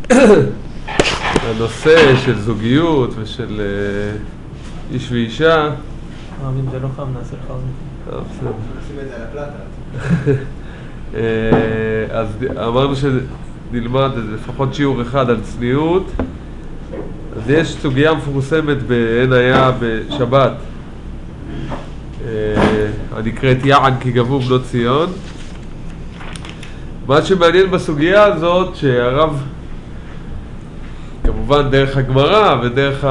הנושא של זוגיות ושל איש ואישה. אם זה לא חם, נעשה לך עוד בסדר. נשים את זה על הפלטה. אז אמרנו שנלמד לפחות שיעור אחד על צניעות. אז יש סוגיה מפורסמת בעין היה בשבת, הנקראת יען כי גבו בנות ציון. מה שמעניין בסוגיה הזאת שהרב, כמובן דרך הגמרא ודרך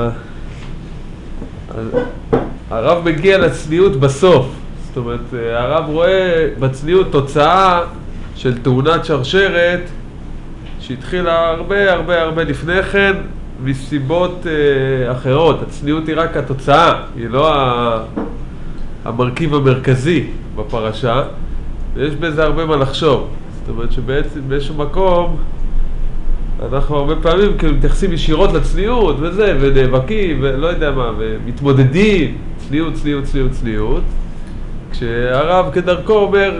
הרב מגיע לצניעות בסוף. זאת אומרת, הרב רואה בצניעות תוצאה של תאונת שרשרת שהתחילה הרבה הרבה הרבה לפני כן מסיבות אחרות. הצניעות היא רק התוצאה, היא לא המרכיב המרכזי בפרשה, ויש בזה הרבה מה לחשוב. זאת אומרת שבעצם באיזשהו מקום אנחנו הרבה פעמים כאילו מתייחסים ישירות לצניעות וזה, ונאבקים ולא יודע מה, ומתמודדים צניעות, צניעות, צניעות, צניעות, כשהרב כדרכו אומר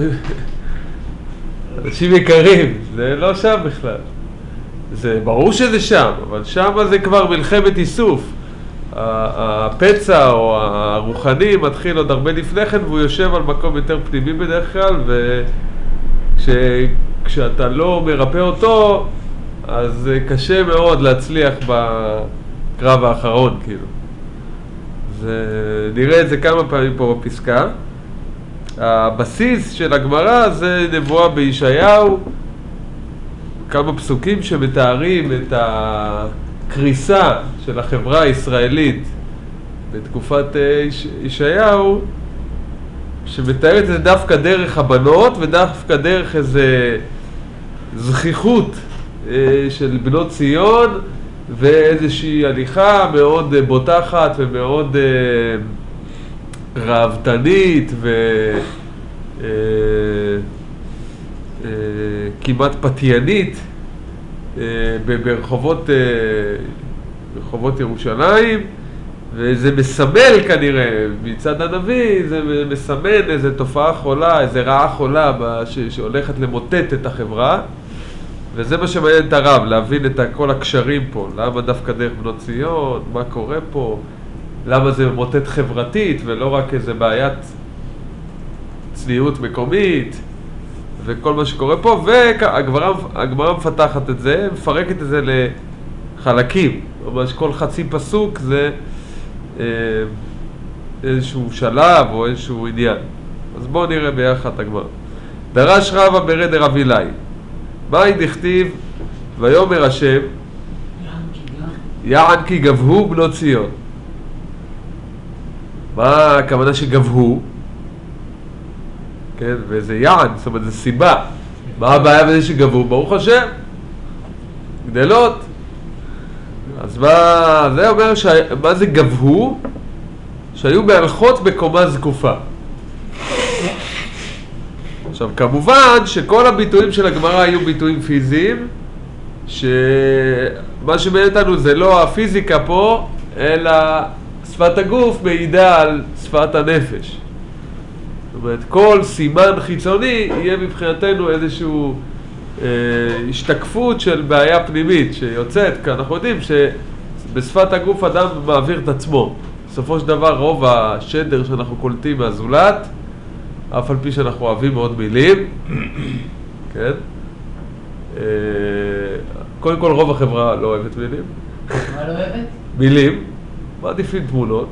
אנשים יקרים, זה לא שם בכלל. זה ברור שזה שם, אבל שם זה כבר מלחמת איסוף. הפצע או הרוחני מתחיל עוד הרבה לפני כן, והוא יושב על מקום יותר פנימי בדרך כלל, וכשאתה לא מרפא אותו, אז קשה מאוד להצליח בקרב האחרון, כאילו. נראה את זה כמה פעמים פה בפסקה. הבסיס של הגמרא זה נבואה בישעיהו, כמה פסוקים שמתארים את הקריסה של החברה הישראלית בתקופת ישעיהו, שמתארת את זה דווקא דרך הבנות ודווקא דרך איזה זכיחות של בנות ציון ואיזושהי הליכה מאוד בוטחת ומאוד רעבתנית כמעט פתיינית ברחובות ירושלים, וזה מסמל כנראה מצד הנביא, זה מסמן איזו תופעה חולה, איזו רעה חולה שהולכת למוטט את החברה. וזה מה שמעניין את הרב, להבין את כל הקשרים פה, למה דווקא דרך בנות ציון, מה קורה פה, למה זה מוטט חברתית ולא רק איזה בעיית צניעות מקומית וכל מה שקורה פה. והגמרא מפתחת את זה, מפרקת את זה לחלקים, ממש כל חצי פסוק זה איזשהו שלב או איזשהו עניין. אז בואו נראה ביחד את הגמרא. דרש רבא ברד רב אילאי, מהי דכתיב ויאמר השם יען כי גבהו בנות ציון. מה הכוונה שגבהו? כן, וזה יען, זאת אומרת זה סיבה. מה הבעיה בזה שגבהו? ברוך השם, גדלות. אז מה זה אומר, מה זה גבהו? שהיו מהלכות בקומה זקופה. עכשיו כמובן שכל הביטויים של הגמרא היו ביטויים פיזיים, שמה שמעניין אותנו זה לא הפיזיקה פה, אלא שפת הגוף מעידה על שפת הנפש. זאת אומרת, כל סימן חיצוני יהיה מבחינתנו איזשהו השתקפות של בעיה פנימית שיוצאת, כי אנחנו יודעים שבשפת הגוף אדם מעביר את עצמו. בסופו של דבר רוב השדר שאנחנו קולטים מהזולת, אף על פי שאנחנו אוהבים מאוד מילים, כן? קודם כל רוב החברה לא אוהבת מילים. מה לא אוהבת? מילים, מעדיפים תמונות.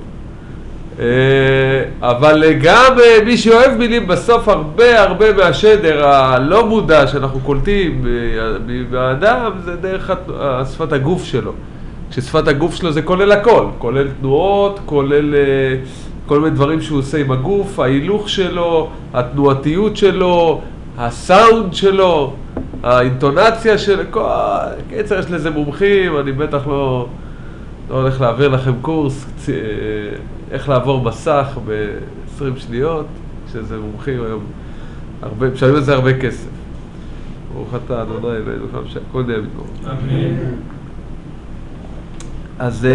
אבל גם מי שאוהב מילים, בסוף הרבה מהשדר הלא מודע שאנחנו קולטים מהאדם, זה דרך שפת הגוף שלו. כששפת הגוף שלו זה כולל הכל, כולל תנועות, כולל כל מיני דברים שהוא עושה עם הגוף, ההילוך שלו, התנועתיות שלו, הסאונד שלו, האינטונציה שלו, קיצר יש לזה מומחים, אני בטח לא הולך להעביר לכם קורס איך לעבור מסך ב-20 שניות, שזה מומחים היום, משלמים על זה הרבה כסף. ברוך אתה אדוני אלוהינו שהכל נהיה בדברו. אמן. אז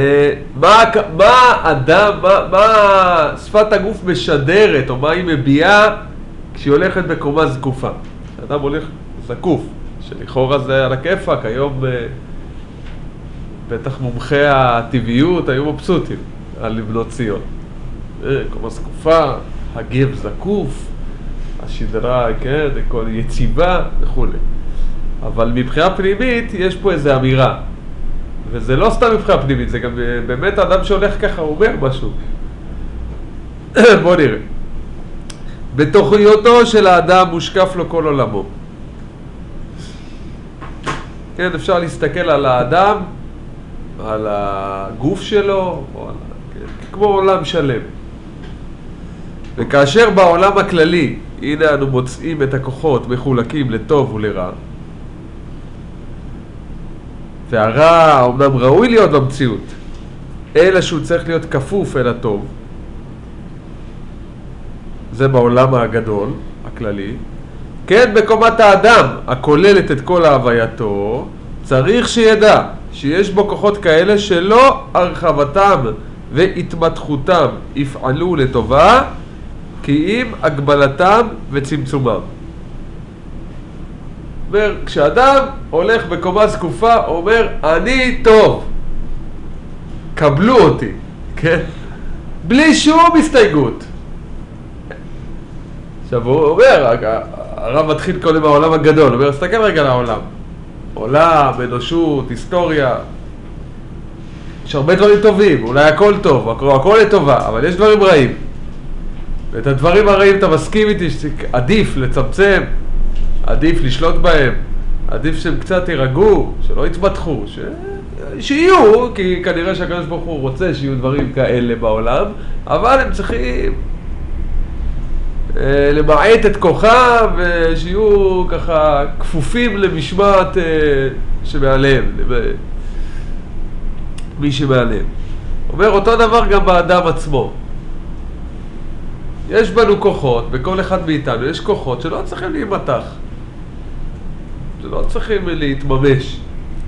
מה שפת הגוף משדרת, או מה היא מביעה כשהיא הולכת בקומה זקופה? אדם הולך זקוף, שלכאורה זה על הכיפק, היום בטח מומחי הטבעיות היו מבסוטים על לבנות ציון. קומה זקופה, הגב זקוף, השדרה, כן, כל יציבה וכו'. אבל מבחינה פנימית יש פה איזו אמירה. וזה לא סתם מבחינה פנימית, זה גם באמת האדם שהולך ככה אומר משהו. בוא נראה. בתוכניותו של האדם מושקף לו כל עולמו. כן, אפשר להסתכל על האדם, על הגוף שלו, או על, כן, כמו עולם שלם. וכאשר בעולם הכללי, הנה אנו מוצאים את הכוחות מחולקים לטוב ולרע, והרע אומנם ראוי להיות במציאות, אלא שהוא צריך להיות כפוף אל הטוב, זה בעולם הגדול, הכללי. כן, בקומת האדם, הכוללת את כל ההווייתו, צריך שידע שיש בו כוחות כאלה שלא הרחבתם והתמתחותם יפעלו לטובה, כי אם הגבלתם וצמצומם. אומר, כשאדם הולך בקומה זקופה, הוא אומר, אני טוב, קבלו אותי, כן? בלי שום הסתייגות. עכשיו הוא אומר, הרב מתחיל קודם מהעולם הגדול, הוא אומר, תסתכל רגע על העולם. עולם, אנושות, היסטוריה. יש הרבה דברים טובים, אולי הכל טוב, הכל לטובה, אבל יש דברים רעים. ואת הדברים הרעים אתה מסכים איתי שעדיף לצמצם, עדיף לשלוט בהם, עדיף שהם קצת יירגעו, שלא יתמתחו, שיהיו, כי כנראה שהקדוש ברוך הוא רוצה שיהיו דברים כאלה בעולם, אבל הם צריכים למעט את כוחם ושיהיו ככה כפופים למשמעת שמעליהם, מי שמעליהם. אומר אותו דבר גם באדם עצמו. יש בנו כוחות, בכל אחד מאיתנו יש כוחות שלא צריכים להימתח, שלא צריכים להתממש.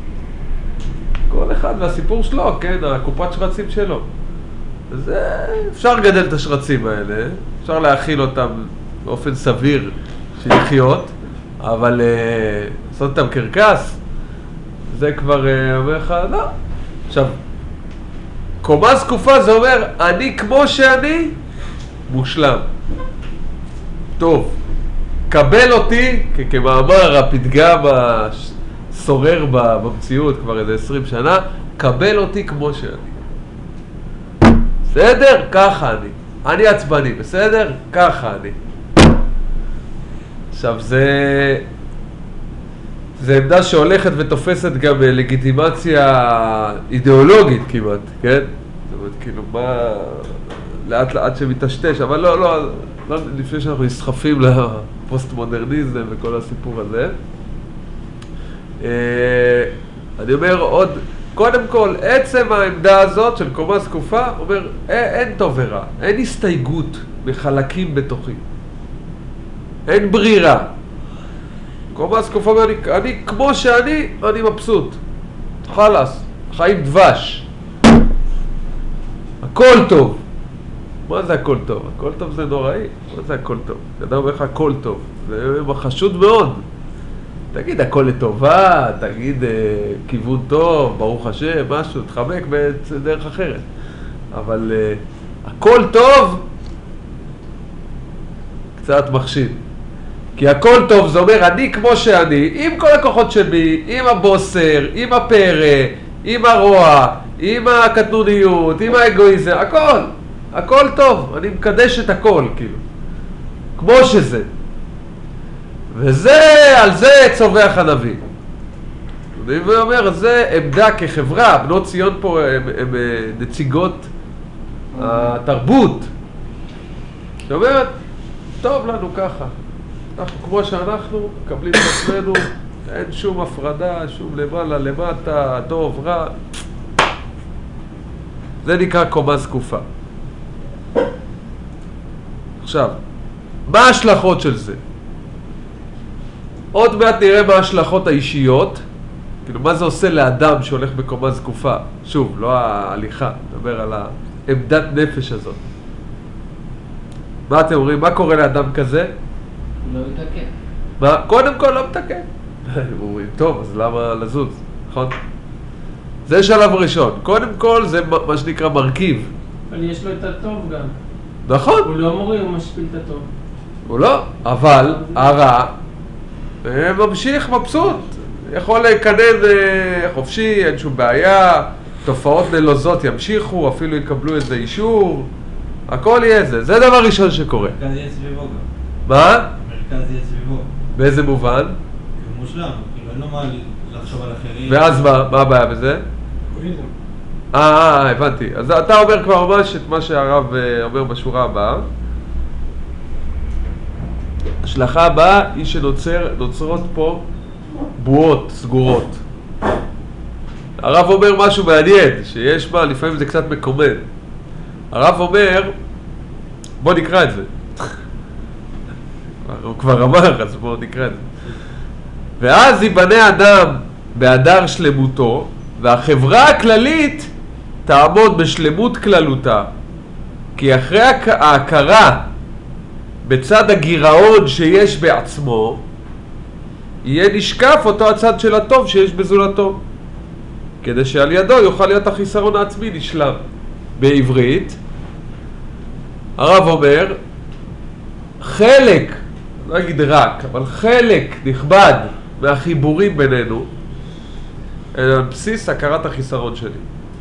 כל אחד והסיפור שלו, כן, הקופת שרצים שלו. אז אפשר לגדל את השרצים האלה, אפשר להכיל אותם באופן סביר של לחיות, אבל לעשות אותם קרקס, זה כבר אומר לך, לא. עכשיו, קומה זקופה זה אומר, אני כמו שאני, מושלם. טוב, קבל אותי, כמאמר הפתגם השורר במציאות כבר איזה 20 שנה, קבל אותי כמו שאני. בסדר? ככה אני עצבני, בסדר? ככה אני. עכשיו זה עמדה שהולכת ותופסת גם לגיטימציה אידיאולוגית כמעט, כן? זאת אומרת, כאילו מה... לאט לאט שמתשתש, אבל לא, לפני שאנחנו נסחפים לפוסט-מודרניזם וכל הסיפור הזה. אני אומר עוד, קודם כל, עצם העמדה הזאת של קומה זקופה, אומר, אין טוב ורע, אין הסתייגות בחלקים בתוכי. אין ברירה. קומה זקופה אומר, אני כמו שאני, אני מבסוט. חלס, חיים דבש. הכל טוב. מה זה הכל טוב? הכל טוב זה נוראי. מה זה הכל טוב? אדם אומר לך הכל טוב. זה חשוד מאוד. תגיד הכל לטובה, תגיד כיוון טוב, ברוך השם, משהו, תחמק בדרך אחרת. אבל הכל טוב קצת מחשיד. כי הכל טוב זה אומר אני כמו שאני, עם כל הכוחות שבי, עם הבוסר, עם הפרא, עם הרוע, עם הקטנוניות, עם האגואיזם, הכל טוב, אני מקדש את הכל, כאילו, כמו שזה. וזה, על זה צובח הנביא. הוא אומר, זה עמדה כחברה, בנות ציון פה הם נציגות התרבות. זאת אומרת, טוב לנו ככה. אנחנו כמו שאנחנו, מקבלים את עצמנו, אין שום הפרדה, שום למעלה, למטה, טוב, רע. זה נקרא קומה זקופה. עכשיו, מה ההשלכות של זה? עוד מעט נראה מה ההשלכות האישיות, כאילו מה זה עושה לאדם שהולך בקומה זקופה. שוב, לא ההליכה, נדבר על העמדת נפש הזאת. מה אתם אומרים? מה קורה לאדם כזה? לא מתקן. מה? קודם כל לא מתקן. אומרים, טוב, אז למה לזוז, נכון? זה שלב ראשון. קודם כל זה מה שנקרא מרכיב. אבל יש לו את הטוב גם. נכון. הוא לא מוריד, הוא משפיל את הטוב. הוא לא, אבל הרע ממשיך מבסוט. יכול להיכנס חופשי, אין שום בעיה. תופעות נלוזות ימשיכו, אפילו יקבלו איזה אישור. הכל יהיה זה. זה דבר ראשון שקורה. מרכז יהיה סביבו גם. מה? מרכז יהיה סביבו. באיזה מובן? הוא מושלם, כאילו אין לו מה לחשוב על אחרים. ואז מה הבעיה בזה? הבנתי. אז אתה אומר כבר ממש את מה שהרב אומר בשורה הבאה. השלכה הבאה היא שנוצרות פה בועות סגורות. הרב אומר משהו מעניין, שיש מה, לפעמים זה קצת מקומם. הרב אומר, בוא נקרא את זה. הוא כבר אמר, אז בוא נקרא את זה. ואז ייבנה אדם בהדר שלמותו, והחברה הכללית תעמוד בשלמות כללותה. כי אחרי ההכרה בצד הגירעון שיש בעצמו, יהיה נשקף אותו הצד של הטוב שיש בזולתו. כדי שעל ידו יוכל להיות החיסרון העצמי נשלם. בעברית, הרב אומר, חלק, לא אגיד רק, אבל חלק נכבד מהחיבורים בינינו, על בסיס הכרת החיסרון שלי.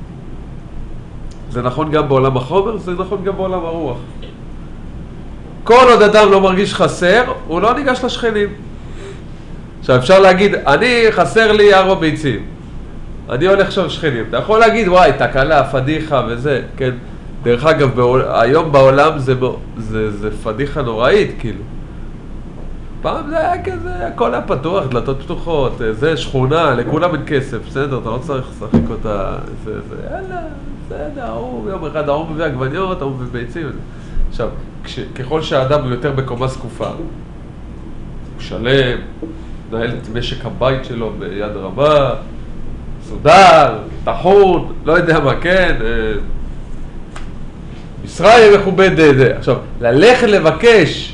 זה נכון גם בעולם החומר, זה נכון גם בעולם הרוח. כל עוד אדם לא מרגיש חסר, הוא לא ניגש לשכנים. עכשיו אפשר להגיד, אני חסר לי 4 ביצים. אני הולך שם שכנים. אתה יכול להגיד, וואי, תקלה, פדיחה וזה, כן? דרך אגב, היום בעולם זה פדיחה נוראית, כאילו. פעם זה היה כזה, הכל היה פתוח, דלתות פתוחות, זה שכונה, לכולם אין כסף, בסדר, אתה לא צריך לשחק אותה, יאללה, בסדר, יום אחד ההוא מביא עגבניות, ההוא מביא ביצים. עכשיו, ככל שהאדם הוא יותר בקומה זקופה, הוא שלם, נהל את משק הבית שלו ביד רמה, סודר, תחון, לא יודע מה, כן, ישראל מכובד זה. עכשיו, ללכת לבקש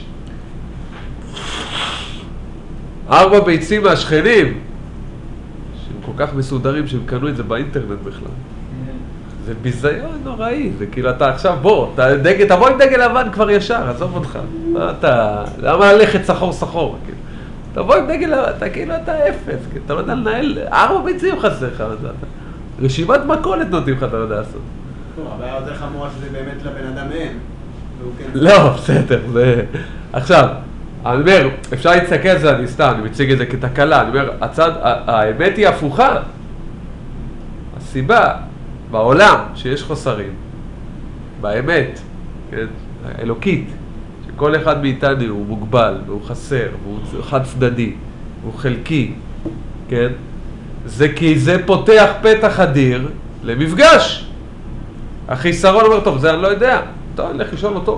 4 ביצים מהשכנים, שהם כל כך מסודרים שהם קנו את זה באינטרנט בכלל. זה ביזיון נוראי, זה כאילו אתה עכשיו תבוא עם דגל לבן כבר ישר, עזוב אותך. למה ללכת סחור? תבוא עם דגל לבן, אתה כאילו אתה אפס, אתה לא יודע לנהל, 4 ביצים חסר לך, רשימת מכולת נותנים לך, אתה לא יודע לעשות. הבעיה יותר חמורה שזה באמת לבן אדם אין. לא, בסדר, זה... עכשיו, אני אומר, אפשר להצטקל על זה, אני מציג את זה כתקלה, אני אומר, האמת היא הפוכה. הסיבה בעולם שיש חוסרים, באמת, כן, אלוקית, שכל אחד מאיתנו הוא מוגבל, והוא חסר, והוא חד צדדי, והוא חלקי, כן? זה כי זה פותח פתח אדיר למפגש. החיסרון אומר, טוב, זה אני לא יודע. טוב, אני אלך לשאול אותו.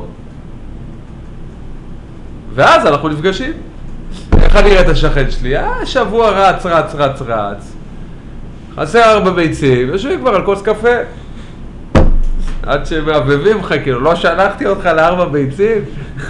ואז אנחנו נפגשים. איך אני אראה את השכן שלי? שבוע רץ. חסר 4 ביצים, יושבים כבר על כוס קפה. עד שמעבבים לך, כאילו, לא שלחתי אותך ל4 ביצים.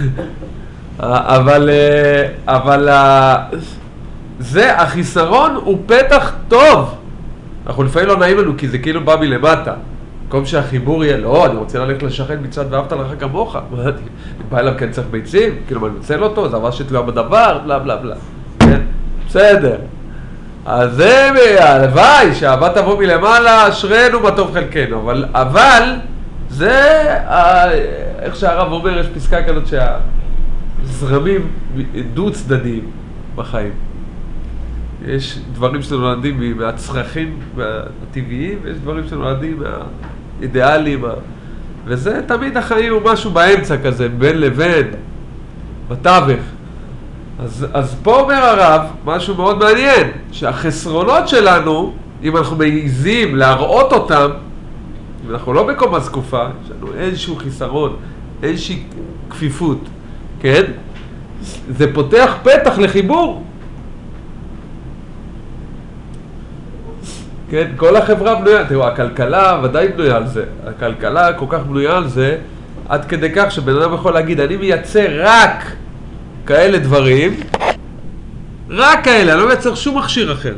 אבל זה, החיסרון הוא פתח טוב. אנחנו לפעמים לא נעים לנו, כי זה כאילו בא מלמטה. במקום שהחיבור יהיה, לא, אני רוצה ללכת לשכן מצד ואהבת לך כמוך. אני בא אליו, כן צריך ביצים, כאילו אני מצל אותו, זה עבר שתלויה בדבר, בלה בלה בלה. כן? בסדר. אז זה, הלוואי, שהאהבה תבוא מלמעלה, אשרנו מה טוב חלקנו. אבל, זה, איך שהרב אומר, יש פסקה כזאת שהזרמים דו צדדיים בחיים. יש דברים שנולדים מהצרכים הטבעיים, ויש דברים שנולדים מהאידיאלים, וזה תמיד החיים הוא משהו באמצע כזה, בין לבין, בתווך. אז פה אומר הרב, משהו מאוד מעניין, שהחסרונות שלנו, אם אנחנו מעיזים להראות אותם, אם אנחנו לא בקומה זקופה, יש לנו איזשהו חיסרון, איזושהי כפיפות, כן? זה פותח פתח לחיבור. כן, כל החברה בנויה, תראו, הכלכלה ודאי בנויה על זה, הכלכלה כל כך בנויה על זה, עד כדי כך שבן אדם יכול להגיד, אני מייצר רק כאלה דברים, רק כאלה, אני לא מייצר שום מכשיר אחר.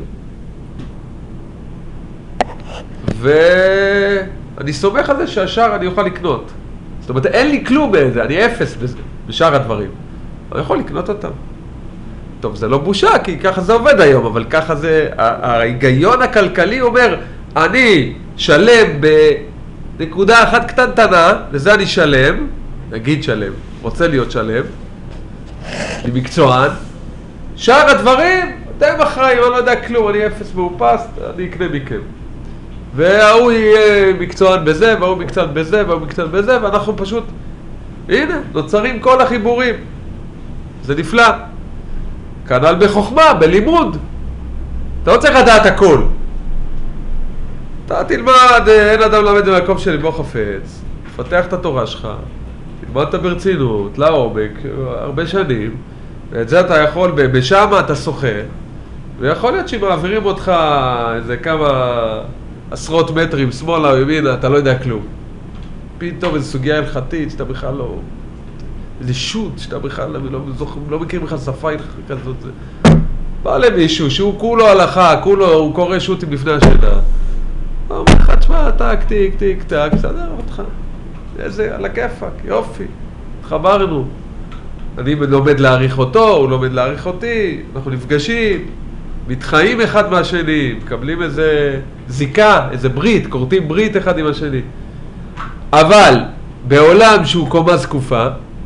ואני סומך על זה שהשאר אני אוכל לקנות. זאת אומרת, אין לי כלום בזה, אני אפס בשאר הדברים. אני יכול לקנות אותם. טוב, זה לא בושה, כי ככה זה עובד היום, אבל ככה זה, ההיגיון הכלכלי אומר, אני שלם בנקודה אחת קטנטנה, לזה אני שלם, נגיד שלם, רוצה להיות שלם, אני מקצוען, שאר הדברים, אתם אחראים, אני לא יודע כלום, אני אפס מאופס, אני אקנה מכם. והוא יהיה מקצוען בזה, והוא מקצוען בזה, והוא מקצוען בזה, ואנחנו פשוט, הנה, נוצרים כל החיבורים. זה נפלא. כנ"ל בחוכמה, בלימוד. אתה לא צריך לדעת הכל. אתה תלמד, אין אדם למד במקום של ליבו חפץ, תפתח את התורה שלך, תלמד אותה ברצינות, לעומק, הרבה שנים, ואת זה אתה יכול, בשמה אתה שוחה, ויכול להיות שמעבירים אותך איזה כמה עשרות מטרים שמאלה או ימינה, אתה לא יודע כלום. פתאום איזו סוגיה הלכתית שאתה בכלל לא... איזה שוט שאתה בכלל לא מכיר בכלל שפה כזאת. בא למישהו שהוא כולו הלכה, הוא קורא שוטים לפני השינה. הוא אומר לך, תשמע, טק, טיק, טיק, טק, בסדר אותך. איזה, על הכיפק, יופי. התחברנו. אני לומד להעריך אותו, הוא לומד להעריך אותי, אנחנו נפגשים, מתחיים אחד מהשני, מקבלים איזה זיקה, איזה ברית, קורטים ברית אחד עם השני. אבל בעולם שהוא קומה זקופה,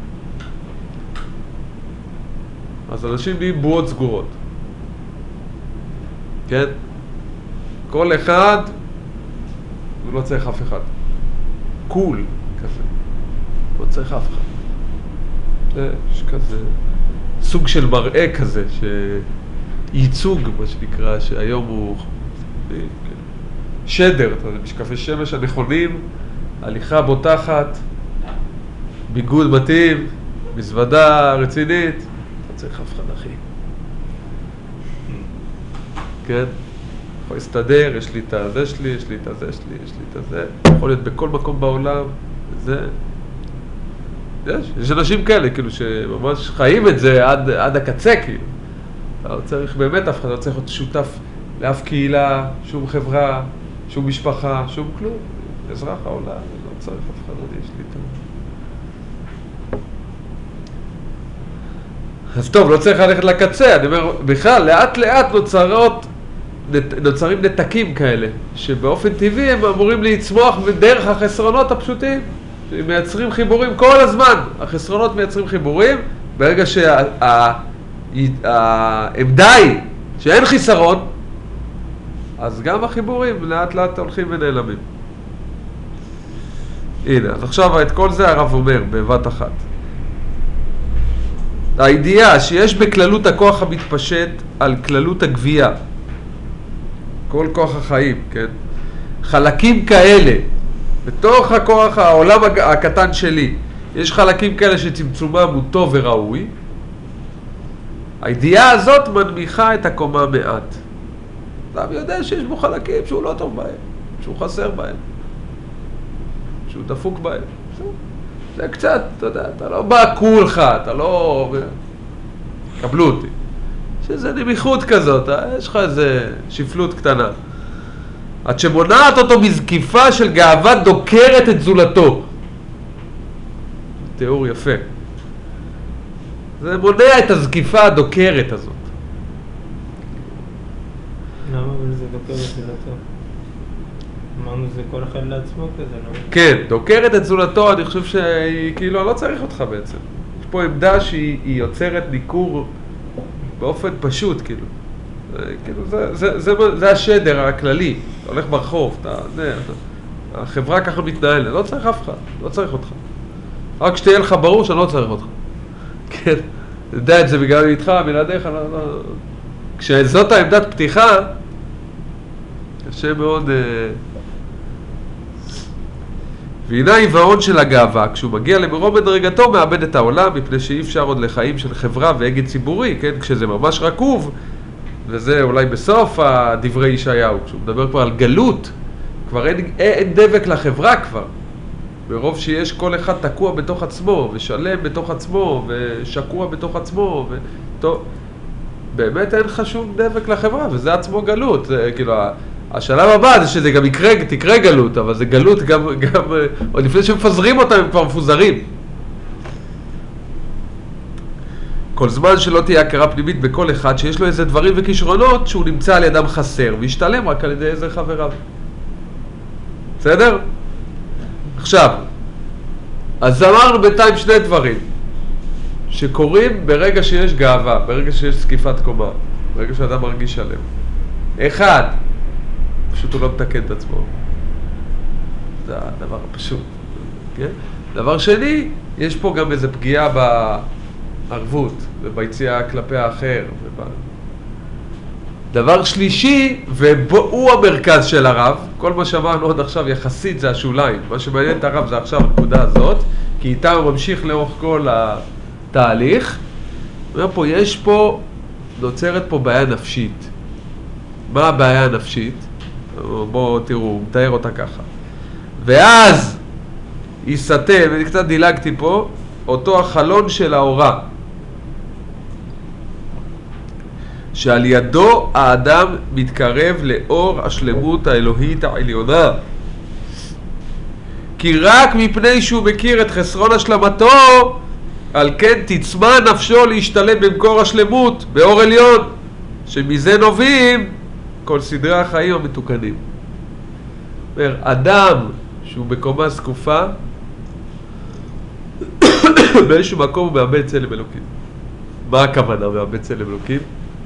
אז אנשים נהיים בועות סגורות. כן? כל אחד, הוא לא צריך אף אחד. קול כזה. לא צריך אף אחד. יש כזה סוג של מראה כזה, ייצוג, מה שנקרא, שהיום הוא שדר, אתה יודע, משקפי שמש הנכונים, הליכה בוטחת, ביגוד מתאים, מזוודה רצינית, אתה צריך אף אחד אחי. כן? יכול להסתדר, יש לי את הזה שלי, יש לי את הזה שלי, יש לי את הזה, יכול להיות בכל מקום בעולם, זה... יש אנשים כאלה, כאילו, שממש חיים את זה עד הקצה, כאילו. אתה לא צריך באמת אף אחד, אתה לא צריך להיות שותף לאף קהילה, שום חברה, שום משפחה, שום כלום. אזרח העולם, לא צריך אף אחד, יש לי את זה. אז טוב, לא צריך ללכת לקצה, אני אומר, בכלל, לאט לאט נוצרים נתקים כאלה, שבאופן טבעי הם אמורים להצמוח דרך החסרונות הפשוטים. מייצרים חיבורים כל הזמן, החסרונות מייצרים חיבורים, ברגע העמדה היא שאין חיסרון, אז גם החיבורים לאט לאט הולכים ונעלמים. הנה, אז עכשיו את כל זה הרב אומר בבת אחת. הידיעה שיש בכללות הכוח המתפשט על כללות הגבייה, כל כוח החיים, כן? חלקים כאלה, בתוך הכוח, העולם הקטן שלי, יש חלקים כאלה שצמצומם הוא טוב וראוי. הידיעה הזאת מנמיכה את הקומה מעט. אדם יודע שיש בו חלקים שהוא לא טוב בהם, שהוא חסר בהם, שהוא דפוק בהם. זה קצת, אתה יודע, אתה לא בא כולך, אתה לא... קבלו אותי. שזה נמיכות כזאת, יש לך איזה שפלות קטנה. עד שמונעת אותו מזקיפה של גאווה דוקרת את זולתו. תיאור יפה. זה מונע את הזקיפה הדוקרת הזאת. למה? אבל זה דוקר את זולתו. אמרנו זה כל אחד לעצמו כזה, לא? כן, דוקרת את זולתו, אני חושב שהיא, כאילו, אני לא צריך אותך בעצם. יש פה עמדה שהיא יוצרת ניכור באופן פשוט, כאילו. זה השדר הכללי. אתה הולך ברחוב, החברה ככה מתנהלת, לא צריך אף אחד, לא צריך אותך. רק שתהיה לך ברור שאני לא צריך אותך. כן, יודע את זה בגלל איתך, בלעדיך, לא. כשזאת העמדת פתיחה, קשה מאוד... והנה העיוורון של הגאווה, כשהוא מגיע למרום מדרגתו, מאבד את העולם, מפני שאי אפשר עוד לחיים של חברה והגד ציבורי, כן? כשזה ממש רקוב, וזה אולי בסוף הדברי ישעיהו, כשהוא מדבר כבר על גלות, כבר אין דבק לחברה כבר. ברוב שיש כל אחד תקוע בתוך עצמו, ושלם בתוך עצמו, ושקוע בתוך עצמו, באמת אין לך שום דבק לחברה, וזה עצמו גלות. זה, כאילו, השלב הבא זה שזה גם תקרה גלות, אבל זה גלות גם עוד לפני שמפזרים אותם הם כבר מפוזרים. כל זמן שלא תהיה הכרה פנימית בכל אחד שיש לו איזה דברים וכישרונות שהוא נמצא על ידם חסר, וישתלם רק על ידי איזה חבריו. בסדר? עכשיו, אז אמרנו בינתיים שני דברים שקורים ברגע שיש גאווה, ברגע שיש זקיפת קומה, ברגע שאדם מרגיש שלם. אחד, פשוט הוא לא מתקן את עצמו. זה הדבר הפשוט. כן? דבר שני, יש פה גם איזו פגיעה בערבות וביציאה כלפי האחר. דבר שלישי, והוא המרכז של הרב, כל מה שאמרנו עוד עכשיו יחסית זה השוליים. מה שמעניין את הרב זה עכשיו הנקודה הזאת, כי איתה הוא ממשיך לאורך כל התהליך. אומר פה, נוצרת פה בעיה נפשית. מה הבעיה הנפשית? בואו תראו, הוא מתאר אותה ככה. ואז יסתם, אני קצת דילגתי פה, אותו החלון של האורה. שעל ידו האדם מתקרב לאור השלמות האלוהית העליונה. כי רק מפני שהוא מכיר את חסרון השלמתו, על כן תצמא נפשו להשתלם במקור השלמות, באור עליון, שמזה נובעים כל סדרי החיים המתוקנים. אומר, אדם שהוא בקומה זקופה, באיזשהו מקום הוא מאבד צלם אלוקים. מה הכוונה מאבד צלם אלוקים?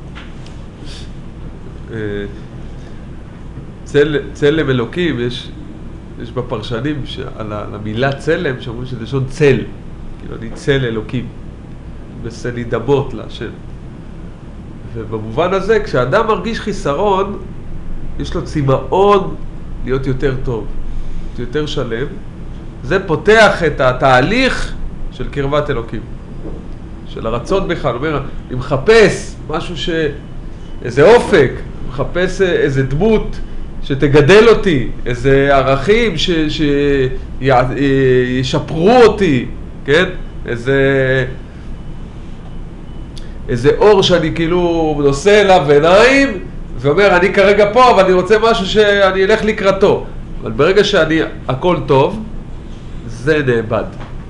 צלם אלוקים, יש בפרשנים על המילה צלם שאומרים שזה שון צל, כאילו אני צל אלוקים, בסל להידמות להשם. ובמובן הזה כשאדם מרגיש חיסרון יש לו צמאון להיות יותר טוב, יותר שלם. זה פותח את התהליך של קרבת אלוקים, של הרצון בכלל. אומר, אני מחפש משהו איזה אופק, מחפש איזה דמות שתגדל אותי, איזה ערכים שישפרו אותי, כן? איזה אור שאני כאילו נושא אליו עיניים ואומר אני כרגע פה אבל אני רוצה משהו שאני אלך לקראתו. אבל ברגע שאני הכל טוב זה נאבד,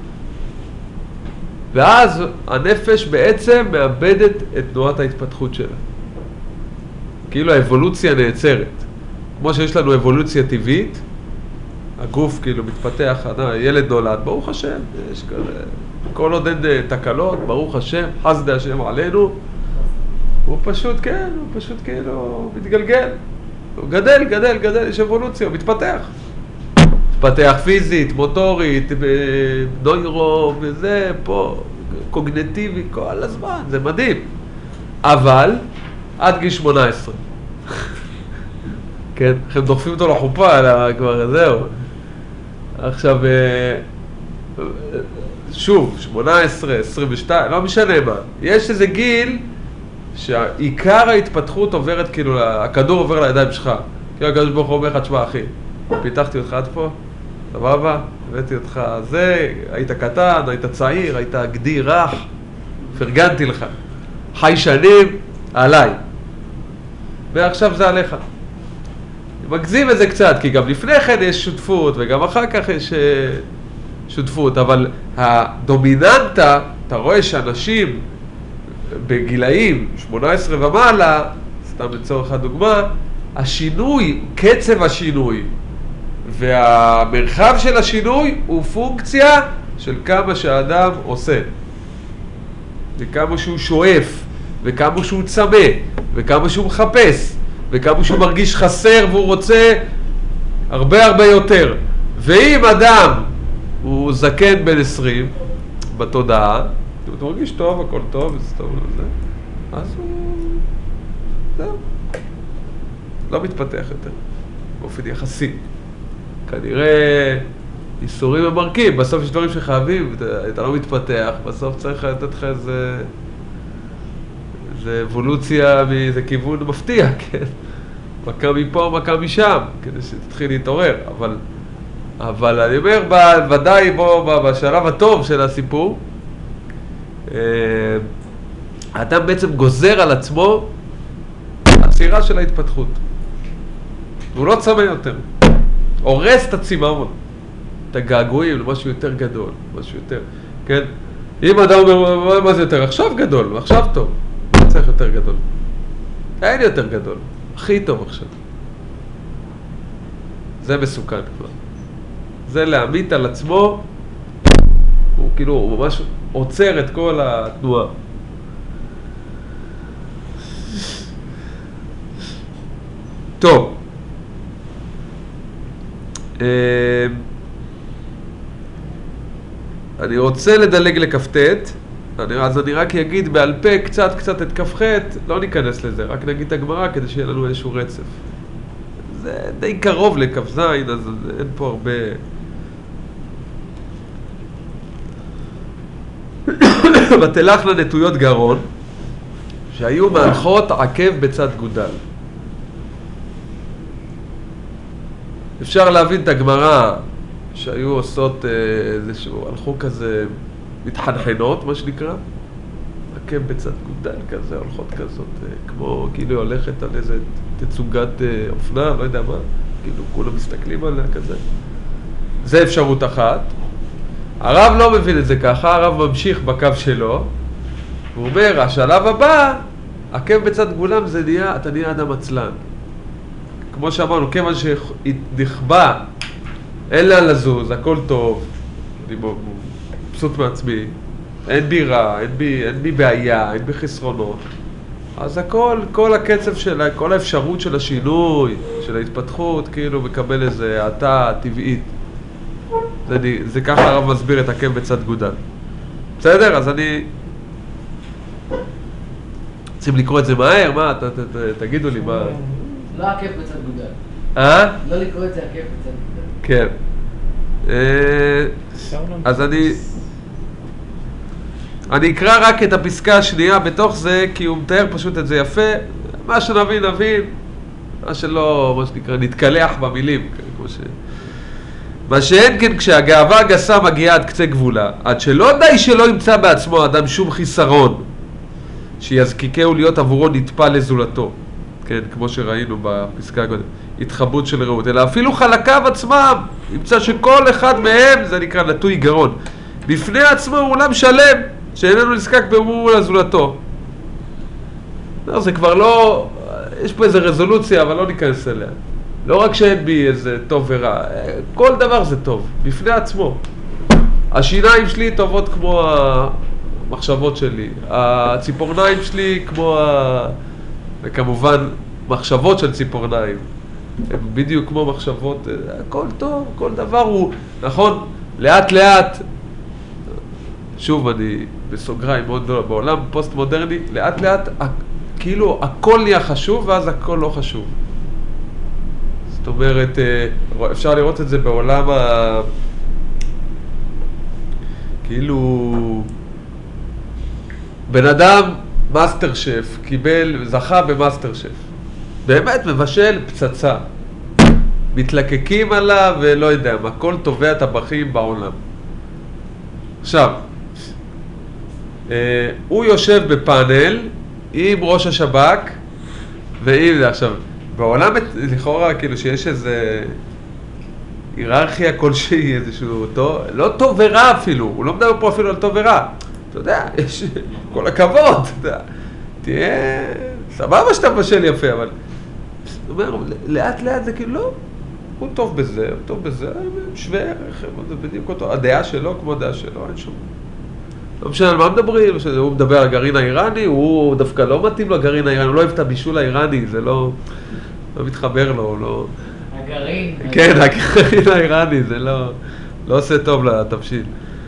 ואז הנפש בעצם מאבדת את תנועת ההתפתחות שלה, כאילו האבולוציה נעצרת. כמו שיש לנו אבולוציה טבעית, הגוף כאילו מתפתח, ילד נולד, ברוך השם, יש כזה, כל עוד אין תקלות, ברוך השם, חסדי השם עלינו, הוא פשוט כאילו מתגלגל, הוא גדל, יש אבולוציה, הוא מתפתח. מתפתח פיזית, מוטורית, נוירו, וזה, פה, קוגניטיבי, כל הזמן, זה מדהים. אבל, עד גיל 18. כן, הם דוחפים אותו לחופה, אלא כבר זהו. עכשיו, שוב, 18, 22, לא משנה מה. יש איזה גיל שעיקר ההתפתחות עוברת, כאילו, הכדור עובר לידיים שלך. כאילו, הקדוש ברוך הוא אומר לך, תשמע, אחי, פיתחתי אותך עד פה, סבבה, הבאתי אותך זה, היית קטן, היית צעיר, היית גדי רך, פרגנתי לך. חי שנים, עליי. ועכשיו זה עליך. מגזים את זה קצת, כי גם לפני כן יש שותפות, וגם אחר כך יש שותפות, אבל הדומיננטה, אתה רואה שאנשים בגילאים 18 ומעלה, סתם לצורך הדוגמה, השינוי, קצב השינוי, והמרחב של השינוי הוא פונקציה של כמה שהאדם עושה. וכמה שהוא שואף, וכמה שהוא צמא, וכמה שהוא מחפש, וכמה שהוא מרגיש חסר והוא רוצה הרבה יותר. ואם אדם הוא זקן בן 20 בתודעה, אם אתה מרגיש טוב, הכל טוב, זה טוב לזה, אז הוא זהו, לא מתפתח יותר באופן יחסי. כנראה איסורים ומרקים, בסוף יש דברים שחייבים, אתה לא מתפתח, בסוף צריך לתת לך איזה אבולוציה מאיזה כיוון מפתיע, כן? מכה מפה, מכה משם, כדי שתתחיל להתעורר. אבל אני אומר, ודאי בשלב הטוב של הסיפור, האדם בעצם גוזר על עצמו עצירה של ההתפתחות. הוא לא צמא יותר. הורס את הצמאון, את הגעגועים למשהו יותר גדול, משהו יותר, כן? אם אדם אומר, מה זה יותר? עכשיו גדול, עכשיו טוב. לא צריך יותר גדול. אין יותר גדול. הכי טוב עכשיו. זה מסוכן כבר. זה להעמיד על עצמו, הוא כאילו, הוא ממש עוצר את כל התנועה. טוב. אני רוצה לדלג לכ"ט, אז אני רק אגיד בעל פה קצת את כ"ח, לא ניכנס לזה, רק נגיד את הגמרא כדי שיהיה לנו איזשהו רצף. זה די קרוב לכ"ז, אז אין פה הרבה... ותלכנה נטויות גרון, שהיו מהלכות עקב בצד גודל. אפשר להבין את הגמרא שהיו עושות איזשהו, הלכו כזה מתחנחנות, מה שנקרא, עקב בצד גודל כזה, הולכות כזאת, כמו כאילו הולכת על איזה תצוגת אופנה, לא יודע מה, כאילו כולם מסתכלים עליה כזה. זה אפשרות אחת. הרב לא מבין את זה ככה, הרב ממשיך בקו שלו, הוא אומר, השלב הבא, עקב בצד גולם זה נהיה, אתה נהיה אדם עצלן. כמו שאמרנו, כיוון שנכבה, אין לאן לזוז, הכל טוב, אני מבסוט מעצמי, אין בי רע, אין בי בעיה, אין בי חסרונות, אז הכל, כל הקצב שלה, כל האפשרות של השינוי, של ההתפתחות, כאילו מקבל איזה האטה טבעית. זה ככה הרב מסביר את עקב בצד גודל. בסדר? אז אני... רוצים לקרוא את זה מהר? מה? תגידו לי מה... לא עקב בצד גודל. לא לקרוא את זה עקב בצד גודל. כן. אז אני אקרא רק את הפסקה השנייה בתוך זה, כי הוא מתאר פשוט את זה יפה. מה שנבין, נבין. מה שלא, מה שנקרא, נתקלח במילים. מה שאין כן, כשהגאווה הגסה מגיעה עד קצה גבולה, עד שלא די שלא ימצא בעצמו אדם שום חיסרון, שיזקיקהו להיות עבורו נטפל לזולתו. כן, כמו שראינו בפסקה הקודמת, התחברות של רעות, אלא אפילו חלקיו עצמם, ימצא שכל אחד מהם, זה נקרא נטוי גרון, בפני עצמו הוא עולם שלם, שאיננו נזקק במום לזולתו. זה כבר לא, יש פה איזו רזולוציה, אבל לא ניכנס אליה. לא רק שאין בי איזה טוב ורע, כל דבר זה טוב, בפני עצמו. השיניים שלי טובות כמו המחשבות שלי, הציפורניים שלי כמו וכמובן מחשבות של ציפורניים, הם בדיוק כמו מחשבות, הכל טוב, כל דבר הוא, נכון, לאט לאט, שוב אני בסוגריים מאוד גדולה, בעולם פוסט מודרני, לאט לאט כאילו הכל נהיה חשוב ואז הכל לא חשוב. זאת אומרת, אפשר לראות את זה בעולם כאילו בן אדם מאסטר שף, קיבל, זכה במאסטר שף. באמת מבשל פצצה. מתלקקים עליו ולא יודע מה, כל טובי הטבחים בעולם. עכשיו, הוא יושב בפאנל עם ראש השב"כ, ועם זה עכשיו, בעולם לכאורה כאילו שיש איזה היררכיה כלשהי, איזשהו טוב, לא טוב ורע אפילו, הוא לא מדבר פה אפילו על טוב ורע. אתה יודע, יש כל הכבוד, אתה יודע, תהיה סבבה שאתה מבשל יפה, אבל זאת אומרת, לאט לאט זה כאילו לא, הוא טוב בזה, הוא טוב בזה, שווה ערך, זה בדיוק אותו, הדעה שלו כמו הדעה שלו, אין שום. לא משנה על מה מדברים, הוא מדבר על הגרעין האיראני, הוא דווקא לא מתאים לגרעין האיראני, הוא לא אוהב את הבישול האיראני, זה לא מתחבר לו, הוא לא... הגרעין. כן, הגרעין האיראני, זה לא עושה טוב לתבשיל.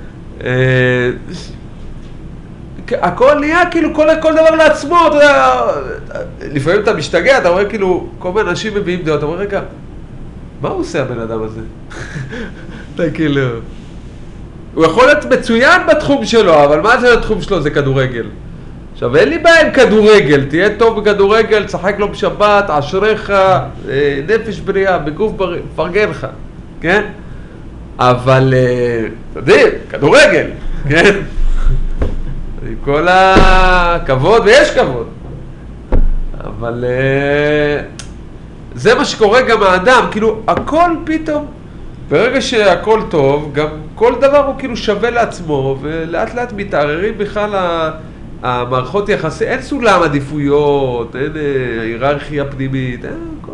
הכל נהיה כאילו כל דבר לעצמו, אתה יודע, לפעמים אתה משתגע, אתה רואה כאילו כל מיני אנשים מביאים דעות, אתה אומר רגע, מה הוא עושה הבן אדם הזה? אתה כאילו, הוא יכול להיות מצוין בתחום שלו, אבל מה זה התחום שלו? זה כדורגל. עכשיו אין לי בעיה עם כדורגל, תהיה טוב בכדורגל, צחק לו בשבת, אשריך, נפש בריאה, בגוף בריא, פרגן לך, כן? אבל, אתה יודע, כדורגל, כן? עם כל הכבוד, ויש כבוד. אבל זה מה שקורה גם האדם, כאילו הכל פתאום, ברגע שהכל טוב, גם כל דבר הוא כאילו שווה לעצמו, ולאט לאט מתערערים בכלל המערכות יחסי, אין סולם עדיפויות, אין היררכיה פנימית, אין הכל.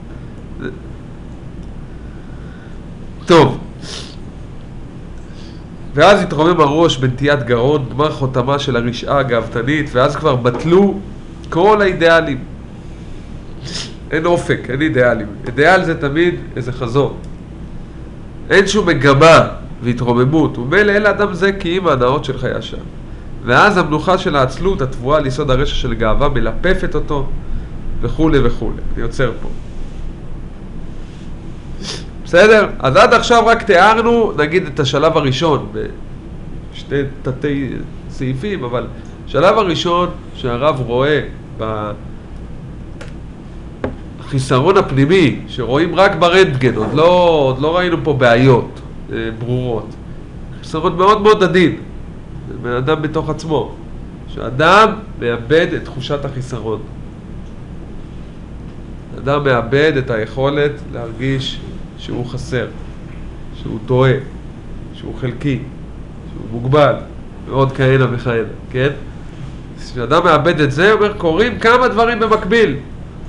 טוב. ואז התרומם הראש בנטיית גרון, גמר חותמה של הרשעה הגאוותנית, ואז כבר בטלו כל האידיאלים. אין אופק, אין אידיאלים. אידיאל זה תמיד איזה חזון. אין שום מגמה והתרוממות, ומילא אין לאדם זה כי אם ההנאות של חיי השם. ואז המנוחה של העצלות, התבואה על יסוד הרשע של גאווה, מלפפת אותו, וכו' וכו'. אני יוצר פה. בסדר? אז עד עכשיו רק תיארנו, נגיד, את השלב הראשון, בשתי תתי סעיפים, אבל השלב הראשון שהרב רואה בחיסרון הפנימי, שרואים רק ברנטגן, עוד לא ראינו פה בעיות ברורות. חיסרון מאוד מאוד עדין, בן אדם בתוך עצמו, שאדם מאבד את תחושת החיסרון. אדם מאבד את היכולת להרגיש שהוא חסר, שהוא טועה, שהוא חלקי, שהוא מוגבל, ועוד כהנה וכהנה, כן? כשאדם מאבד את זה, אומר, קוראים כמה דברים במקביל.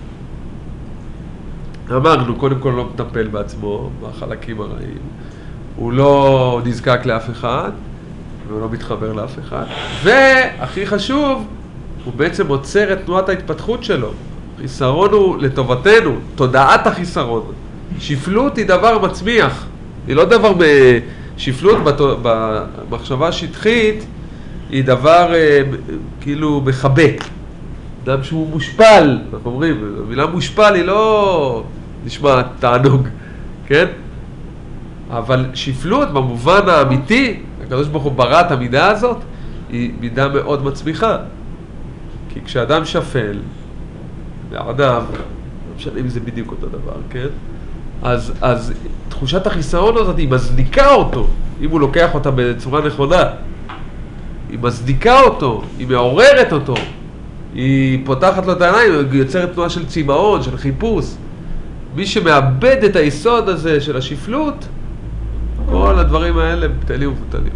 אמרנו, קודם כל לא מטפל בעצמו, בחלקים הרעים. הוא לא נזקק לאף אחד, והוא לא מתחבר לאף אחד. והכי חשוב, הוא בעצם עוצר את תנועת ההתפתחות שלו. חיסרון הוא לטובתנו, תודעת החיסרון. שפלות היא דבר מצמיח, היא לא דבר שפלות במחשבה שטחית, היא דבר כאילו מחבק. אדם שהוא מושפל, אנחנו אומרים, המילה מושפל היא לא נשמע תענוג, כן? אבל שפלות במובן האמיתי, הקדוש ברוך הוא ברא את המידה הזאת, היא מידה מאוד מצמיחה. כי כשאדם שפל, לאדם, לא משנה אם זה בדיוק אותו דבר, כן? אז תחושת החיסרון הזאת היא מזניקה אותו, אם הוא לוקח אותה בצורה נכונה. היא מזניקה אותו, היא מעוררת אותו, היא פותחת לו את העיניים, היא יוצרת תנועה של צמאון, של חיפוש. מי שמאבד את היסוד הזה של השפלות, כל הדברים האלה בטלים ובטלים.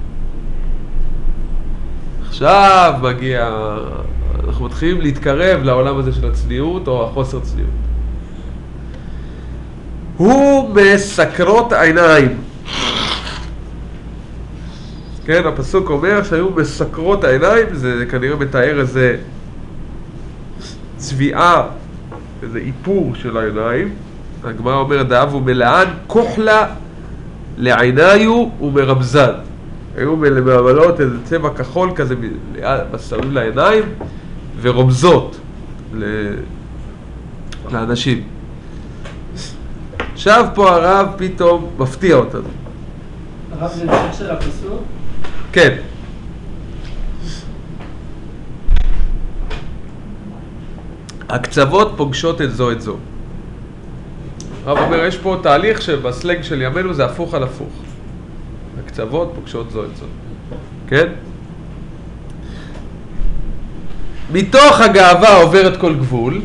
עכשיו אנחנו מתחילים להתקרב לעולם הזה של הצניעות או החוסר צניעות. הוא מסקרות העיניים. כן, הפסוק אומר שהיו מסקרות העיניים, זה כנראה מתאר איזה צביעה, איזה איפור של העיניים. הגמרא אומרת, דאב ומלאן כוחלה לעיניו ומרמזן. היו ממלאות איזה צבע כחול כזה מסביב לעיניים ורומזות לאנשים. עכשיו פה הרב פתאום מפתיע אותנו. הרב זה המשך של הפסוק? כן. הקצוות פוגשות את זו את זו. הרב אומר, יש פה תהליך שבסלנג של ימינו זה הפוך על הפוך. הקצוות פוגשות זו את זו. כן? מתוך הגאווה עוברת כל גבול.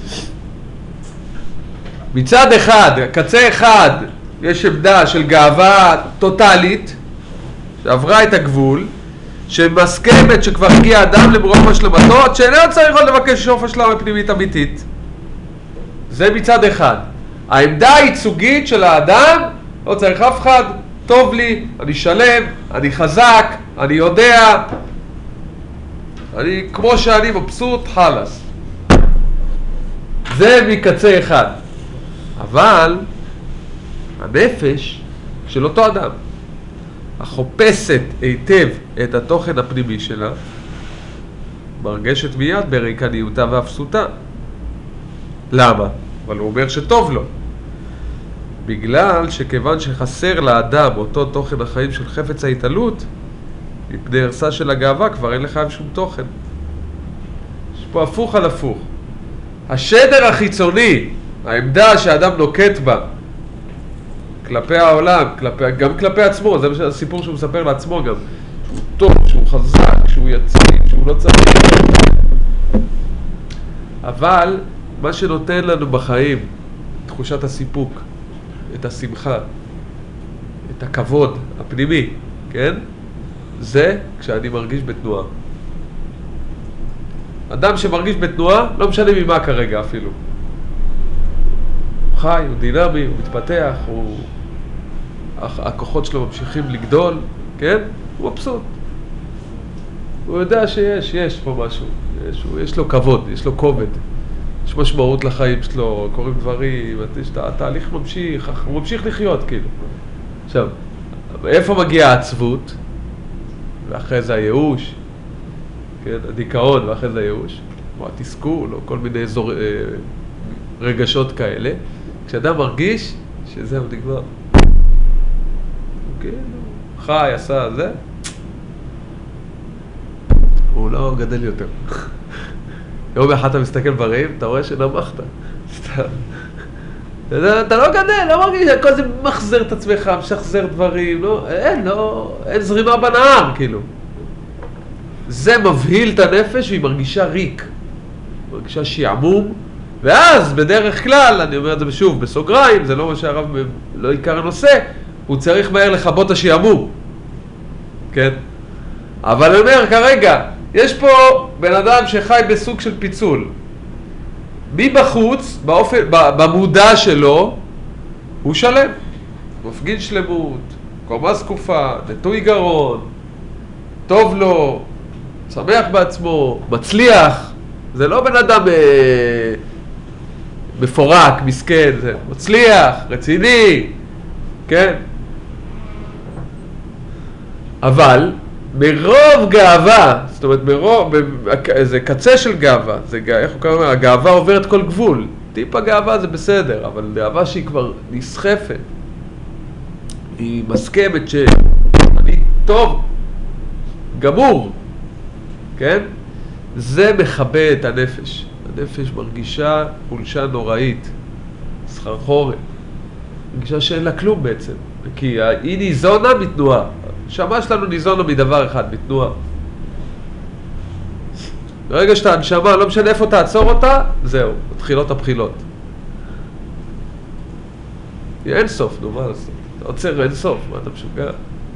מצד אחד, קצה אחד, יש עמדה של גאווה טוטלית, שעברה את הגבול, שמסכמת שכבר הגיע אדם למרום השלמתו, עד שאיננו צריך עוד לבקש שוף השלמה פנימית אמיתית. זה מצד אחד. העמדה הייצוגית של האדם, לא צריך אף אחד, טוב לי, אני שלם, אני חזק, אני יודע, אני כמו שאני מבסוט, חלס. זה מקצה אחד. אבל הנפש של אותו אדם, החופשת היטב את התוכן הפנימי שלה, מרגשת מיד בריקניותה ואפסותה. למה? אבל הוא אומר שטוב לו. בגלל שכיוון שחסר לאדם אותו תוכן החיים של חפץ ההתעלות, מפני הרסה של הגאווה כבר אין לך שום תוכן. יש פה הפוך על הפוך. השדר החיצוני, העמדה שהאדם נוקט בה, כלפי העולם, גם כלפי עצמו, זה הסיפור שהוא מספר לעצמו גם. שהוא טוב, שהוא חזק, שהוא יציב, הוא לא צריך. אבל מה שנותן לנו בחיים, תחושת הסיפוק, את השמחה, את הכבוד הפנימי, כן? זה כשאני מרגיש בתנועה. אדם שמרגיש בתנועה, לא משנה ממה כרגע אפילו. הוא חי, הוא דינמי, הוא מתפתח, הכוחות שלו ממשיכים לגדול, כן? הוא מבסוט. הוא יודע שיש פה משהו. יש לו כבוד, יש לו כובד. יש משמעות לחיים שלו, קוראים דברים, התהליך ממשיך, הוא ממשיך לחיות כאילו. עכשיו, איפה מגיעה העצבות? ואחרי זה הייאוש, כן? הדיכאון ואחרי זה הייאוש, או התסכול, או כל מיני רגשות כאלה. כשאדם מרגיש שזהו נגמר. כן, חי, עשה, זה. הוא לא גדל יותר. יום אחד אתה מסתכל בראי, אתה רואה שנמחת. אתה לא גדל, לא מרגיש, כל זה מחזר את עצמך, משחזר דברים, אין זרימה בנהר, כאילו. זה מבהיל את הנפש והיא מרגישה ריק. מרגישה שעמום, ואז בדרך כלל, אני אומר את זה שוב, בסוגריים, זה לא מה שהרב לא עיקר הנושא, הוא צריך מהר לחבות השעמום. כן? אבל אני אומר כרגע, יש פה בן אדם שחי בסוג של פיצול. מבחוץ, במודע שלו, הוא שלם. מפגין שלמות, קומה זקופה, נטוי גרון, טוב לו, שמח בעצמו, מצליח. זה לא בן אדם מפורק, מסכן, זה מצליח, רציני, כן? אבל מרוב גאווה, זאת אומרת זה קצה של גאווה, איך הוא אומר, הגאווה עוברת כל גבול. טיפה גאווה זה בסדר, אבל גאווה שהיא כבר נסחפת, היא מסכמת שאני טוב, גמור, כן? זה מכבה את הנפש. הנפש מרגישה חולשה נוראית, סחרחורת, מרגישה שאין לה כלום בעצם, כי היא ניזונה מתנועה. הנשמה שלנו ניזונה מדבר אחד, בתנועה. ברגע שאתה הנשמה, לא משנה איפה תעצור אותה, זהו, מתחילות הבחילות. אין סוף, נו, מה לעשות? אתה עוצר אין סוף, מה אתה משוגע?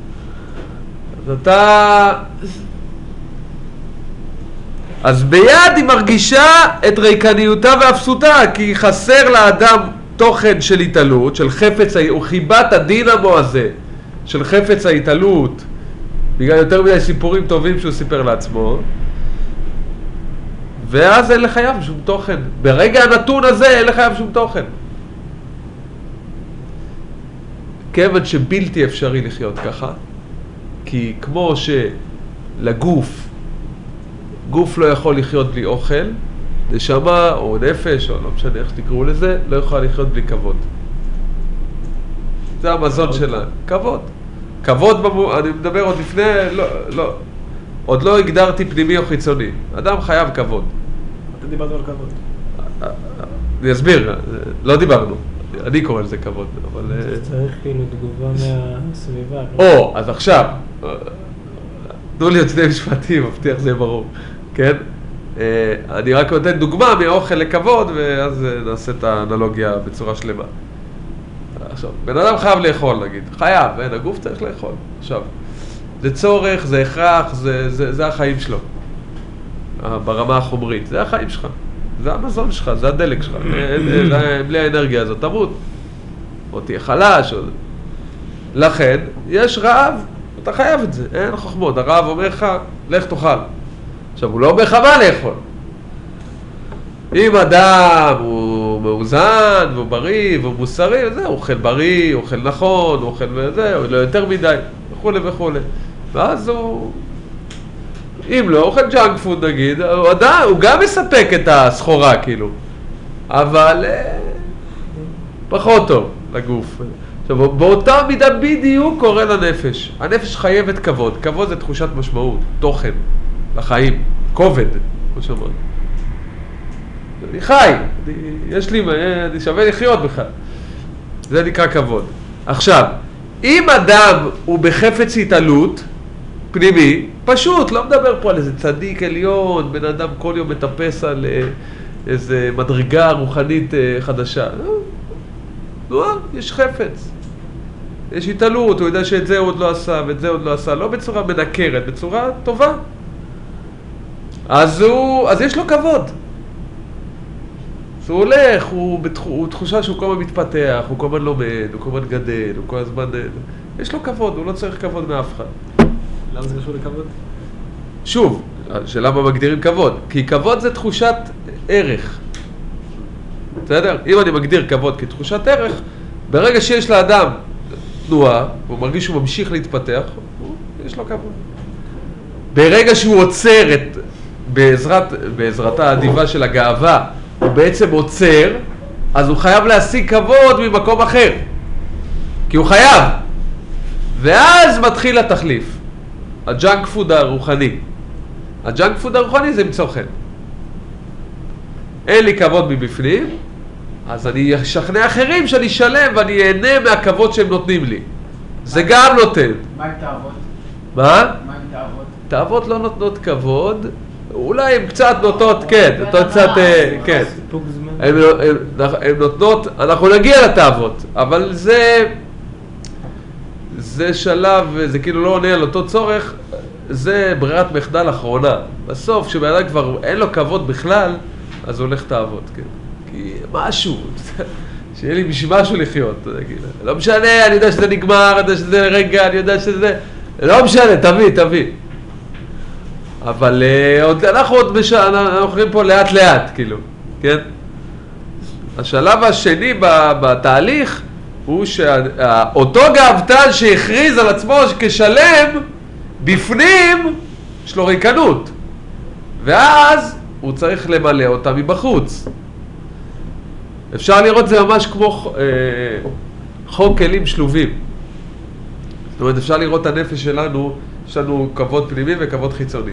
אז ביד היא מרגישה את ריקניותה ואפסותה, כי חסר לאדם תוכן של התעלות, של חפץ, הוא חיבה את הדינמו הזה, של חפץ ההתעלות, בגלל יותר מדי סיפורים טובים שהוא סיפר לעצמו, ואז אין לחייו שום תוכן. ברגע הנתון הזה אין לחייו שום תוכן. כיוון שבלתי אפשרי לחיות ככה, כי כמו שלגוף, גוף לא יכול לחיות בלי אוכל, נשמה או נפש, או לא משנה איך שתקראו לזה, לא יכול לחיות בלי כבוד. זה המזון שלה, כבוד. כבוד, אני מדבר עוד לפני, עוד לא הגדרתי פנימי או חיצוני. אדם חייב כבוד. אתה דיברת על כבוד. אני אסביר, לא דיברנו. אני קורא לזה כבוד, אבל... צריך כאילו תגובה מהסביבה. אז עכשיו, תנו לי עוד שני משפטים, מבטיח זה ברור, כן? אני רק נותן דוגמה מהאוכל לכבוד, ואז נעשה את האנלוגיה בצורה שלמה. עכשיו, בן אדם חייב לאכול, נגיד. חייב, הגוף צריך לאכול. עכשיו, זה צורך, זה הכרח, זה החיים שלו. ברמה החומרית, זה החיים שלך. זה המזון שלך, זה הדלק שלך. בלי האנרגיה הזאת, תמות. או תהיה חלש. לכן, יש רעב, אתה חייב את זה, אין חוכמות. הרעב אומר לך, לך תאכל. עכשיו, הוא לא אומר לך מה לאכול. אם אדם הוא מאוזן, והוא בריא, והוא מוסרי, זה, הוא אוכל בריא, הוא אוכל נכון, הוא אוכל וזה, הוא לא יותר מדי, וכו' וכו'. ואז הוא... אם לא, הוא אוכל ג'אנק פוד נגיד, הוא גם מספק את הסחורה כאילו. אבל פחות טוב לגוף. עכשיו, באותה מידה בדיוק קורה לנפש. הנפש חייבת כבוד. כבוד זה תחושת משמעות, תוכן, לחיים, כובד, כמו שאומרים. אני חי, אני שווה לחיות בכלל. זה נקרא כבוד. עכשיו, אם אדם הוא בחפץ התעלות, פנימי, פשוט, לא מדבר פה על איזה צדיק עליון, בן אדם כל יום מטפס על איזה מדרגה רוחנית חדשה. לא, יש חפץ. יש התעלות, הוא יודע שאת זה הוא עוד לא עשה ואת זה עוד לא עשה, לא בצורה מנקרת, בצורה טובה. אז יש לו כבוד. אז הוא הולך, הוא תחושה שהוא כל הזמן מתפתח, הוא כל הזמן לומד, הוא כל הזמן גדל, הוא כל הזמן... יש לו כבוד, הוא לא צריך כבוד מאף אחד. למה זה קשור לכבוד? שוב, שלמה מגדירים כבוד? כי כבוד זה תחושת ערך. בסדר? אם אני מגדיר כבוד כתחושת ערך, ברגע שיש לאדם תנועה, הוא מרגיש שהוא ממשיך להתפתח, יש לו כבוד. ברגע שהוא עוצר בעזרתה האדיבה של הגאווה, הוא בעצם עוצר, אז הוא חייב להשיג כבוד ממקום אחר. כי הוא חייב. ואז מתחיל התחליף. הג'אנק פוד הרוחני. הג'אנק פוד הרוחני זה למצוא חן. אין לי כבוד מבפנים, אז אני אשכנע אחרים שאני שלם ואני אהנה מהכבוד שהם נותנים לי. זה גם נותן. מה עם תאוות? מה? מה עם תאוות? תאוות לא נותנות כבוד, אולי הן קצת נותנות, כן, נותנות קצת, כן. סיפוק זמן. הן נותנות, אנחנו נגיע לתאוות, אבל זה שלב, זה כאילו לא עונה על אותו צורך, זה ברירת מחדל אחרונה. בסוף, כשבן אדם כבר אין לו כבוד בכלל, אז הוא הולך תאוות, כן. כי משהו, שיהיה לי בשביל משהו לחיות, לא משנה, אני יודע שזה נגמר, אני יודע שזה רגע, אני יודע שזה... לא משנה, תביא. אבל אנחנו הולכים פה לאט לאט, כאילו, כן? השלב השני בתהליך הוא שאותו גאוותן שהכריז על עצמו כשלם, בפנים יש לו ריקנות. ואז הוא צריך למלא אותה מבחוץ. אפשר לראות זה ממש כמו חוק כלים שלובים. זאת אומרת, אפשר לראות את הנפש שלנו, יש לנו כבוד פנימי וכבוד חיצוני.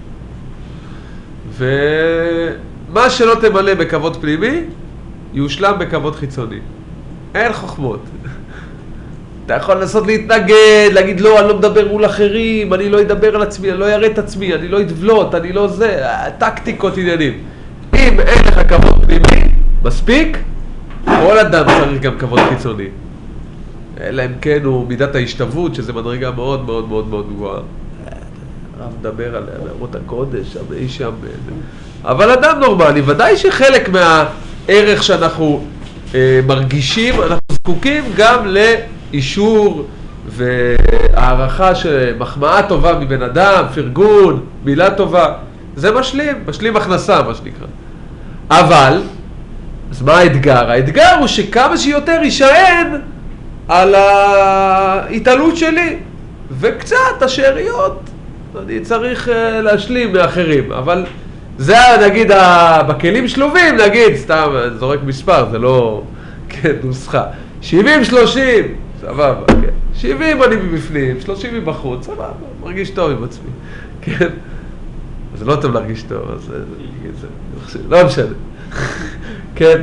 ומה שלא תמלא בכבוד פנימי, יושלם בכבוד חיצוני. אין חוכמות. אתה יכול לנסות להתנגד, להגיד לא, אני לא מדבר מול אחרים, אני לא אדבר על עצמי, אני לא אראה את עצמי, אני לא אדבלוט, אני לא זה, טקטיקות עניינים. אם אין לך כבוד פנימי, מספיק, כל אדם צריך גם כבוד חיצוני. אלא אם כן הוא מידת ההשתוות, שזה מדרגה מאוד מאוד מאוד מאוד גבוהה. הרב מדבר עליה, באמות הקודש, אי שם. אבל אדם נורמלי, ודאי שחלק מהערך שאנחנו מרגישים, אנחנו זקוקים גם לאישור והערכה של מחמאה טובה מבן אדם, פרגון, מילה טובה. זה משלים הכנסה, מה שנקרא. אבל, אז מה האתגר? האתגר הוא שכמה שיותר יישען על ההתעלות שלי, וקצת השאריות אני צריך להשלים מאחרים, אבל זה נגיד בכלים שלובים, נגיד, סתם זורק מספר, זה לא נוסחה, 70-30, סבבה, כן. 70 אני מבפנים, 30 מבחוץ, סבבה, מרגיש טוב עם עצמי, כן? זה לא טוב להרגיש טוב, אז זה לא משנה, כן?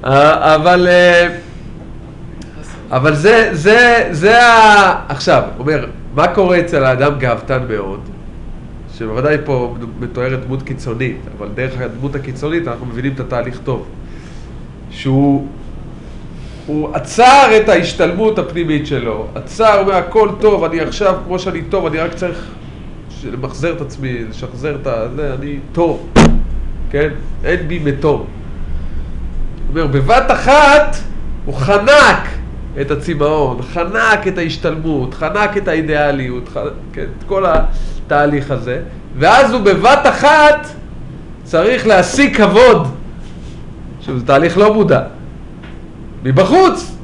אבל זה עכשיו, אומר, מה קורה אצל האדם גאוותן מאוד? שבוודאי פה מתוארת דמות קיצונית, אבל דרך הדמות הקיצונית אנחנו מבינים את התהליך טוב. שהוא עצר את ההשתלמות הפנימית שלו, עצר, אומר, הכל טוב, אני עכשיו, כמו שאני טוב, אני רק צריך למחזר את עצמי, לשחזר את זה, אני טוב, כן? אין בי מתום. אומר, בבת אחת הוא חנק את הצמאון, חנק את ההשתלמות, חנק את האידיאליות, כן, את כל התהליך הזה, ואז הוא בבת אחת צריך להשיג כבוד, שזה תהליך לא מודע, מבחוץ.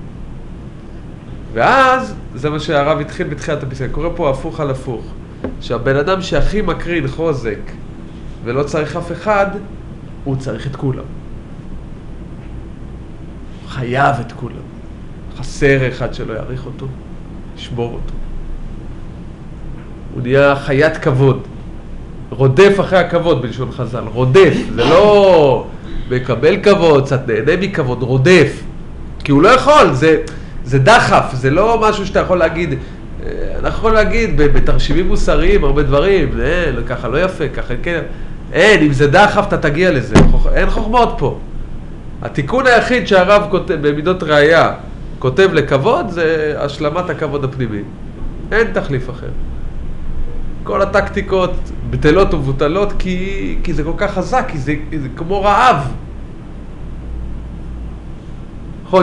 ואז זה מה שהרב התחיל בתחילת הפסקה, קורא פה הפוך על הפוך, שהבן אדם שהכי מקרין חוזק ולא צריך אף אחד, הוא צריך את כולם. חייב את כולם. חסר אחד שלא יעריך אותו, ישבור אותו. הוא נהיה חיית כבוד. רודף אחרי הכבוד בלשון חז"ל. רודף, זה לא מקבל כבוד, קצת נהנה מכבוד, רודף. כי הוא לא יכול, זה דחף, זה לא משהו שאתה יכול להגיד, אנחנו יכולים להגיד, בתרשימים מוסריים, הרבה דברים, ככה לא יפה, ככה כן. אין, אם זה דחף, אתה תגיע לזה. אין חוכמות פה. התיקון היחיד שהרב כותב, במידות ראייה, כותב לכבוד, זה השלמת הכבוד הפנימי. אין תחליף אחר. כל הטקטיקות בטלות ומבוטלות, כי זה כל כך חזק, כי זה כמו רעב. נכון,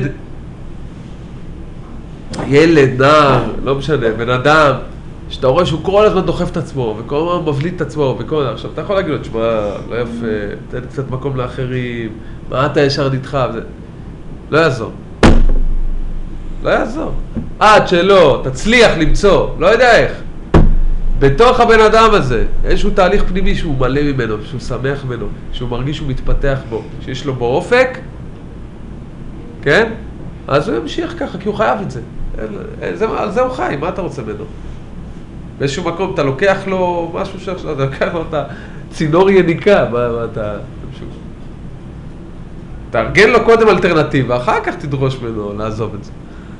ילד, נער, לא משנה, בן אדם, שאתה רואה שהוא כל הזמן דוחף את עצמו, וכל הזמן מבליט את עצמו, עכשיו אתה יכול להגיד לו, תשמע, לא יפה, תן קצת מקום לאחרים, מה אתה ישר נדחף, לא יעזור. לא יעזור. עד שלא תצליח למצוא, לא יודע איך, בתוך הבן אדם הזה, איזשהו תהליך פנימי שהוא מלא ממנו, שהוא שמח ממנו, שהוא מרגיש שהוא מתפתח בו, שיש לו בו אופק, כן? אז הוא ימשיך ככה, כי הוא חייב את זה. על זה הוא חי, מה אתה רוצה ממנו? באיזשהו מקום אתה לוקח לו משהו שעכשיו, אתה לוקח לו את הצינור יניקה, מה אתה... תארגן לו קודם אלטרנטיבה, אחר כך תדרוש ממנו לעזוב את זה.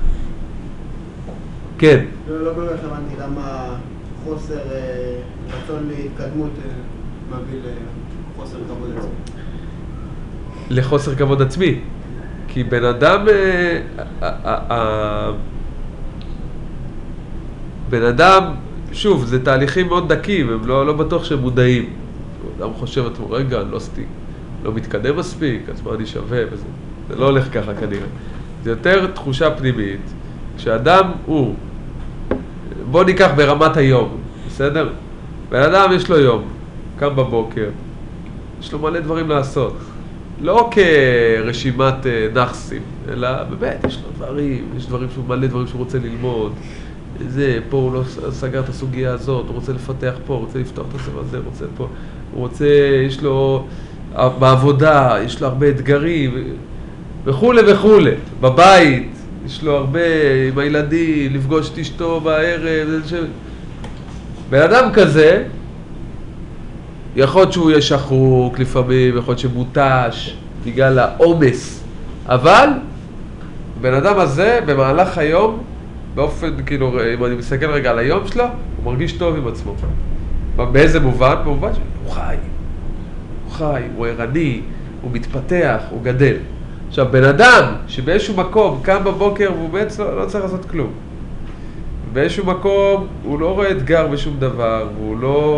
כן. לא באמת הבנתי למה חוסר רצון להתקדמות מביא לחוסר כבוד עצמי. לחוסר כבוד עצמי. כי בן אדם, בן אדם, שוב, זה תהליכים מאוד דקים, הם לא בטוח שהם מודעים. אדם חושב את עצמו, רגע, לא מתקדם מספיק, אז מה אני שווה וזה. זה לא הולך ככה כנראה. זה יותר תחושה פנימית, כשאדם הוא, בוא ניקח ברמת היום, בסדר? בן אדם יש לו יום, קם בבוקר, יש לו מלא דברים לעשות. לא כרשימת נחסים, אלא באמת, יש לו דברים, יש מלא דברים שהוא רוצה ללמוד. פה הוא לא סגר את הסוגיה הזאת, הוא רוצה לפתח פה, הוא רוצה לפתוח את הספר הזה, הוא רוצה פה, הוא רוצה, יש לו בעבודה, יש לו הרבה אתגרים, וכו' וכו'. בבית, יש לו הרבה עם הילדים, לפגוש את אשתו בערב. בן אדם כזה, יכול להיות שהוא יהיה שחוק לפעמים, יכול להיות שמוטש בגלל העומס, אבל בן אדם הזה במהלך היום, באופן כאילו, אם אני מסתכל רגע על היום שלו, הוא מרגיש טוב עם עצמו. באיזה מובן? במובן שהוא חי, הוא ערני, הוא מתפתח, הוא גדל. עכשיו, בן אדם שבאיזשהו מקום קם בבוקר והוא בעצם לא צריך לעשות כלום. באיזשהו מקום הוא לא רואה אתגר בשום דבר, והוא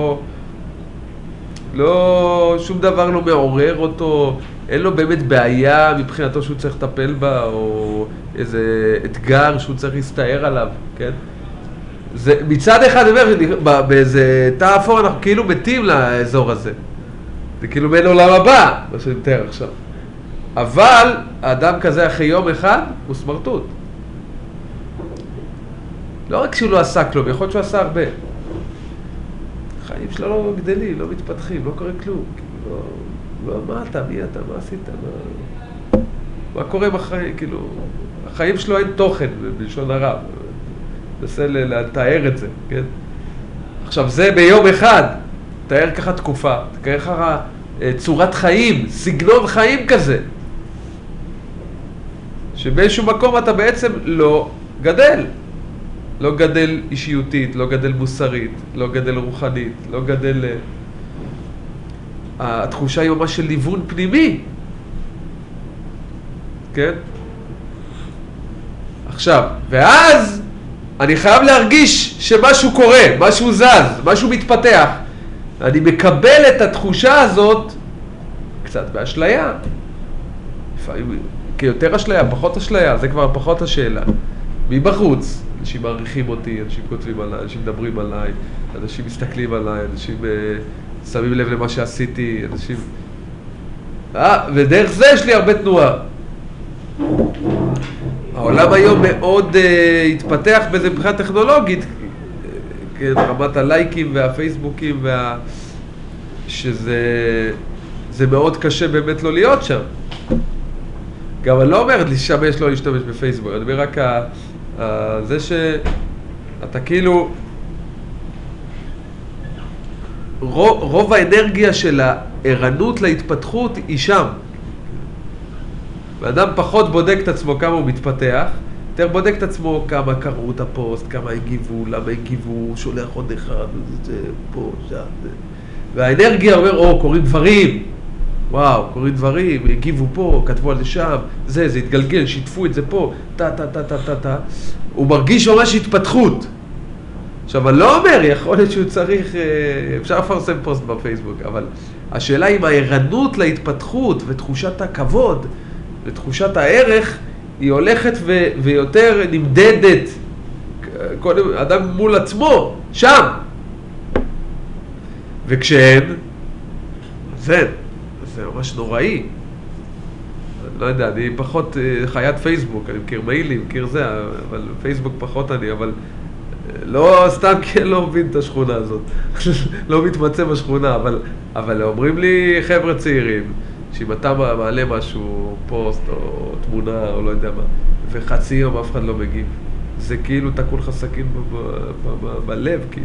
שום דבר לא מעורר אותו, אין לו באמת בעיה מבחינתו שהוא צריך לטפל בה, או איזה אתגר שהוא צריך להסתער עליו, כן? זה, מצד אחד, באיזה תא אפור אנחנו כאילו מתים לאזור הזה. זה כאילו בין עולם הבא, מה שאני מתאר עכשיו. אבל האדם כזה אחרי יום אחד הוא סמרטוט. לא רק שהוא לא עשה כלום, יכול להיות שהוא עשה הרבה. החיים שלו לא גדלים, לא מתפתחים, לא קורה כלום. לא, מה אתה, מי אתה, מה עשית, מה קורה בחיים, כאילו, החיים שלו אין תוכן, בלשון הרב. ננסה לתאר את זה, כן? עכשיו, זה ביום אחד, תאר ככה תקופה, תאר ככה צורת חיים, סגנון חיים כזה. שבאיזשהו מקום אתה בעצם לא גדל. לא גדל אישיותית, לא גדל מוסרית, לא גדל רוחנית, לא גדל... התחושה היא ממש של ליוון פנימי. כן? עכשיו, ואז אני חייב להרגיש שמשהו קורה, משהו זז, משהו מתפתח. אני מקבל את התחושה הזאת קצת באשליה. לפעמים, כיותר אשליה, פחות אשליה, זה כבר פחות השאלה. מבחוץ, אנשים מעריכים אותי, אנשים כותבים עליי, אנשים מדברים עליי, אנשים מסתכלים עליי, אנשים שמים לב למה שעשיתי, אנשים... ודרך זה יש לי הרבה תנועה. העולם היום מאוד התפתח בזה מבחינה טכנולוגית, רמת הלייקים והפייסבוקים, שזה מאוד קשה באמת לא להיות שם. גם אני לא אומרת להשתמש, לא להשתמש בפייסבוק, אני אומר רק זה שאתה כאילו, רוב האנרגיה של הערנות להתפתחות היא שם. ואדם פחות בודק את עצמו כמה הוא מתפתח, יותר בודק את עצמו כמה קראו את הפוסט, כמה הגיבו, למה הגיבו, שולח עוד אחד, זה פה, שם, זה. והאנרגיה אומר, קוראים דברים, וואו, קוראים דברים, הגיבו פה, כתבו על זה שם, זה התגלגל, שיתפו את זה פה, הוא מרגיש ממש התפתחות. עכשיו, אני לא אומר, יכול להיות שהוא צריך, אפשר לפרסם פוסט בפייסבוק, אבל השאלה אם הערנות להתפתחות ותחושת הכבוד ותחושת הערך, היא הולכת ויותר נמדדת, קודם אדם מול עצמו, שם. וכשאין, זה ממש נוראי. אני לא יודע, אני פחות חיית פייסבוק, אני מכיר מיילים, מכיר זה, אבל פייסבוק פחות אני, אבל לא סתם כי אני לא מבין את השכונה הזאת, לא מתמצא בשכונה, אבל אומרים לי חבר'ה צעירים, שאם אתה מעלה משהו, פוסט או תמונה או לא יודע מה, וחצי יום אף אחד לא מגיב, זה כאילו אתה כולך סכין בלב, כאילו.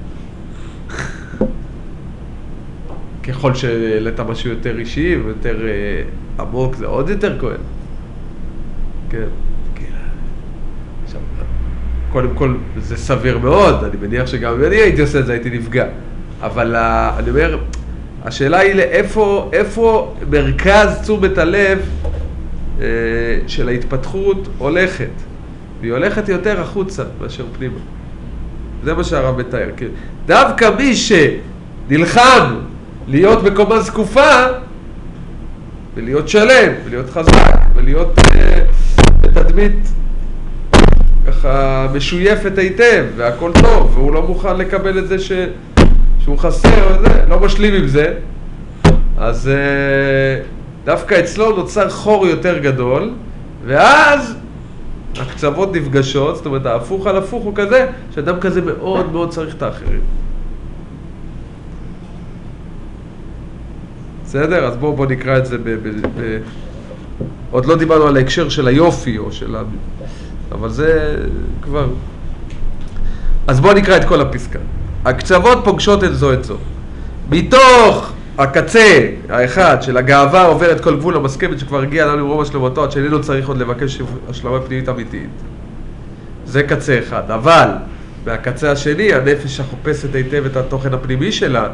ככל שהעלית משהו יותר אישי ויותר עמוק, זה עוד יותר כואב. כן, עכשיו, קודם כל זה סביר מאוד, אני מניח שגם אם אני הייתי עושה את זה, הייתי נפגע. אבל אני אומר, השאלה היא איפה מרכז תשומת הלב של ההתפתחות הולכת. והיא הולכת יותר החוצה מאשר פנימה. זה מה שהרב מתאר. דווקא מי שנלחם להיות בקומה זקופה, ולהיות שלם, ולהיות חזק, ולהיות בתדמית ככה משויפת היטב, והכל טוב, והוא לא מוכן לקבל את זה שהוא חסר, לא משלים עם זה, אז דווקא אצלו נוצר חור יותר גדול, ואז הקצוות נפגשות, זאת אומרת, ההפוך על הפוך הוא כזה, שאדם כזה מאוד מאוד צריך את האחרים. בסדר? אז בואו נקרא את זה עוד לא דיברנו על ההקשר של היופי או של אבל זה כבר... אז בואו נקרא את כל הפסקה. הקצוות פוגשות את זו את זו. מתוך הקצה האחד של הגאווה עובר את כל גבול המסכמת שכבר הגיע לנו רוב השלמתו, עד שאיננו צריך עוד לבקש השלמה פנימית אמיתית. זה קצה אחד. אבל מהקצה השני, הנפש החופשת היטב את התוכן הפנימי שלה,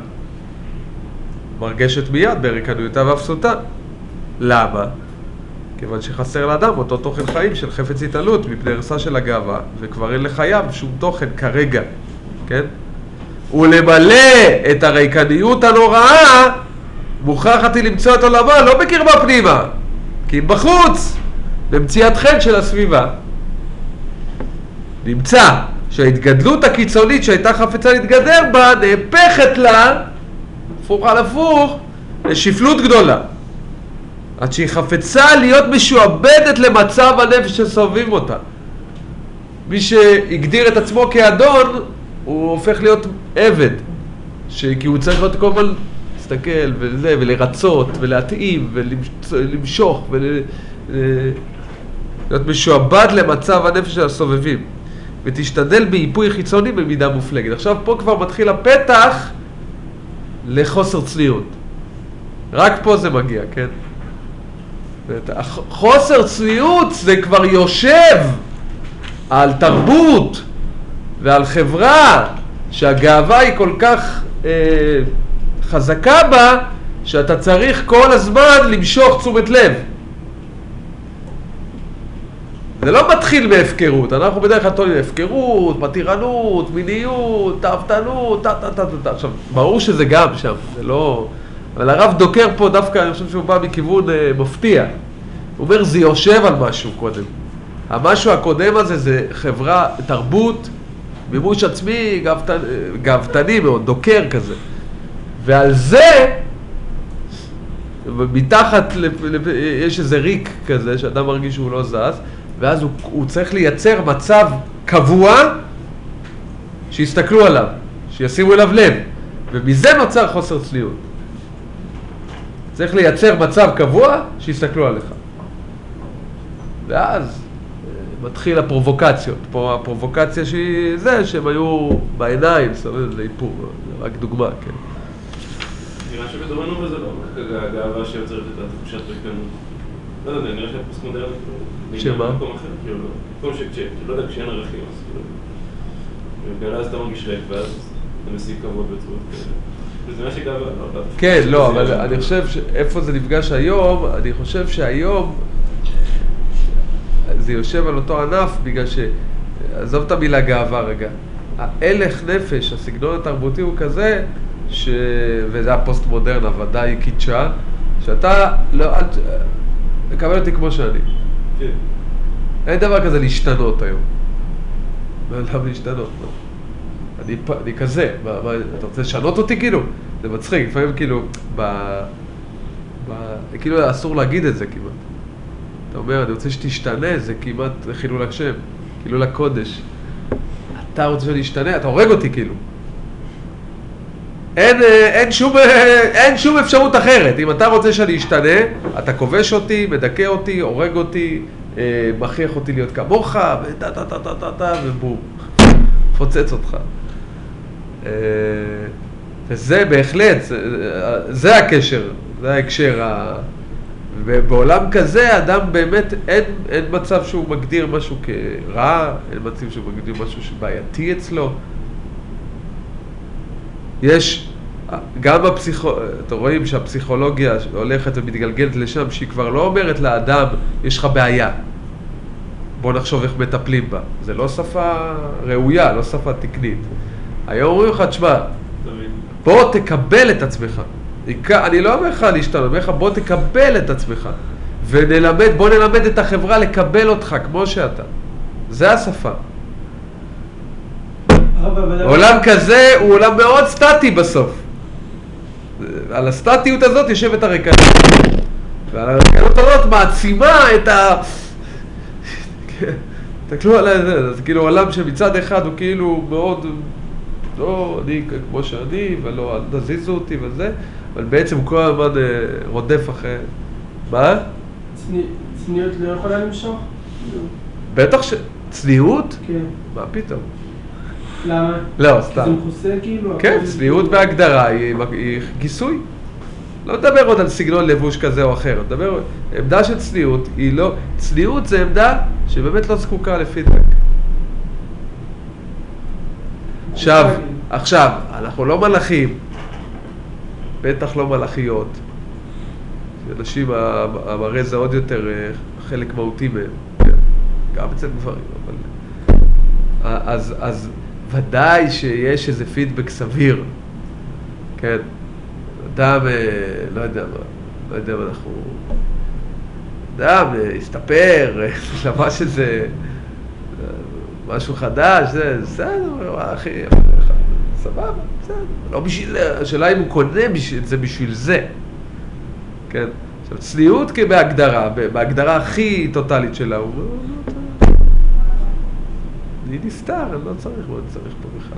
מרגשת מיד בריקנויותה ואפסותה. למה? כיוון שחסר לאדם אותו תוכן חיים של חפץ התעלות מפני הרסה של הגאווה, וכבר אין לחייו שום תוכן כרגע, כן? ולמלא את הריקניות הנוראה, מוכרחת היא למצוא את עולמה, לא בקרבה פנימה, כי בחוץ, במציאת חן של הסביבה. נמצא שההתגדלות הקיצונית שהייתה חפצה להתגדר בה, נהפכת לה, הפוך על הפוך, לשפלות גדולה. עד שהיא חפצה להיות משועבדת למצב הנפש שסובבים אותה. מי שהגדיר את עצמו כאדון, הוא הופך להיות עבד. כי הוא צריך להיות כל הזמן להסתכל ולרצות ולהתאים ולמשוך להיות משועבד למצב הנפש של הסובבים. ותשתדל בהיפוי חיצוני במידה מופלגת. עכשיו פה כבר מתחיל הפתח לחוסר צניעות. רק פה זה מגיע, כן? חוסר צניעות זה כבר יושב על תרבות ועל חברה שהגאווה היא כל כך חזקה בה, שאתה צריך כל הזמן למשוך תשומת לב. זה לא מתחיל בהפקרות, אנחנו בדרך כלל טוענים הפקרות, מתירנות, מיניות, תאוותנות, עכשיו, ברור שזה גם שם, זה לא... אבל הרב דוקר פה דווקא, אני חושב שהוא בא מכיוון מפתיע. הוא אומר, זה יושב על משהו קודם. המשהו הקודם הזה זה חברה, תרבות, מימוש עצמי, גאוותני מאוד, דוקר כזה. ועל זה, מתחת, יש איזה ריק כזה, שאדם מרגיש שהוא לא זז, ואז הוא צריך לייצר מצב קבוע, שיסתכלו עליו, שישימו אליו לב. ומזה נוצר חוסר צניעות. צריך לייצר מצב קבוע שיסתכלו עליך. ואז מתחיל הפרובוקציות. פה הפרובוקציה שהיא זה, שהם היו בעיניים, זאת אומרת, זה איפור, רק דוגמה, כן. נראה שבדומנו בזה לא, הגאווה שיוצרת את התחושת ריקנות. לא יודע, נראה שהפוסט-מודרנית שמה? במקום אחר, כאילו, במקום לא יודע, כשאין ערכים, אז כאילו, ואז אתה מרגיש ריק, ואז אתה משיג כבוד בצורות כאלה. וזה מה שגאווה, לא? כן, לא, אבל אני חושב שאיפה זה נפגש היום, אני חושב שהיום זה יושב על אותו ענף, בגלל עזוב את המילה גאווה רגע. ההלך נפש, הסגנון התרבותי הוא כזה, וזה הפוסט-מודרנה, ודאי קידשה, שאתה לא, לקבל אותי כמו שאני. כן. אין דבר כזה להשתנות היום. למה להשתנות? אני כזה, אתה רוצה לשנות אותי כאילו? זה מצחיק, לפעמים כאילו, כאילו אסור להגיד את זה כמעט. אתה אומר, אני רוצה שתשתנה, זה כמעט חילול השם, חילול הקודש. אתה רוצה שאני אשתנה, אתה הורג אותי כאילו. אין שום אפשרות אחרת. אם אתה רוצה שאני אשתנה, אתה כובש אותי, מדכא אותי, הורג אותי, מכריח אותי להיות כמוך, ובום, פוצץ אותך. וזה בהחלט, זה הקשר, זה ההקשר. ובעולם כזה, אדם באמת, אין מצב שהוא מגדיר משהו כרע, אין מצב שהוא מגדיר משהו שבעייתי אצלו. יש, גם אתם רואים שהפסיכולוגיה הולכת ומתגלגלת לשם, שהיא כבר לא אומרת לאדם, יש לך בעיה. בוא נחשוב איך מטפלים בה. זה לא שפה ראויה, לא שפה תקנית. היום אומרים לך, תשמע, בוא תקבל את עצמך. אני לא אומר לך להשתנות, אני אומר לך בוא תקבל את עצמך. בוא נלמד את החברה לקבל אותך כמו שאתה. זה השפה. עולם כזה הוא עולם מאוד סטטי בסוף. על הסטטיות הזאת יושבת הרקנות. ועל הרקנות הזאת מעצימה את ה... תקלו על זה, זה כאילו עולם שמצד אחד הוא כאילו מאוד... לא, אני כמו שאני, ולא, אל תזיזו אותי וזה, אבל בעצם הוא כל הזמן רודף אחרי... מה? צניעות לא יכולה למשוך? בטח ש... צניעות? כן. מה פתאום? למה? לא, סתם. זה מכוסה כאילו? כן, צניעות בהגדרה היא כיסוי. לא מדבר עוד על סגנון לבוש כזה או אחר, מדבר... עמדה של צניעות היא לא... צניעות זה עמדה שבאמת לא זקוקה לפידבק. עכשיו, אנחנו לא מלאכים, בטח לא מלאכיות. אנשים, המראה זה עוד יותר חלק מהותי מהם, גם אצל גברים, אבל... אז ודאי שיש איזה פידבק סביר, כן? אדם, לא יודע מה אנחנו... אדם, הסתפר, למש איזה... משהו חדש, זה בסדר, אחי, סבבה, בסדר. לא בשביל, השאלה אם הוא קונה את זה בשביל זה. כן? עכשיו, צניעות כבהגדרה, בהגדרה הכי טוטלית שלה, הוא אומר, לא צריך. אני נסתר, אני לא צריך, מה אני צריך פה בכלל.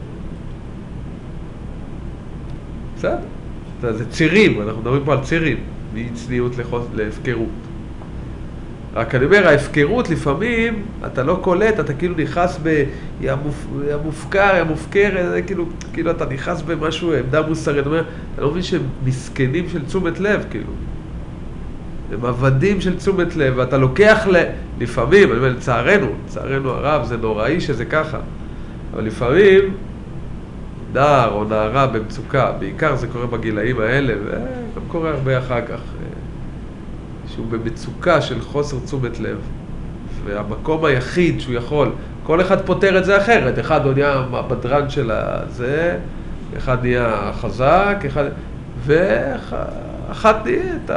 בסדר. זה צירים, אנחנו מדברים פה על צירים, מצניעות להפקרות. רק אני אומר, ההפקרות לפעמים, אתה לא קולט, אתה כאילו נכנס המופקר, זה כאילו אתה נכנס במשהו, עמדה מוסרית, אתה לא מבין שהם מסכנים של תשומת לב, כאילו. הם עבדים של תשומת לב, ואתה לוקח לפעמים, אני אומר, לצערנו הרב, זה נוראי שזה ככה. אבל לפעמים, נער או נערה במצוקה, בעיקר זה קורה בגילאים האלה, וגם קורה הרבה אחר כך. שהוא במצוקה של חוסר תשומת לב, והמקום היחיד שהוא יכול, כל אחד פותר את זה אחרת, אחד הוא נהיה הבדרן של הזה, אחד נהיה חזק, ואחת נהיית,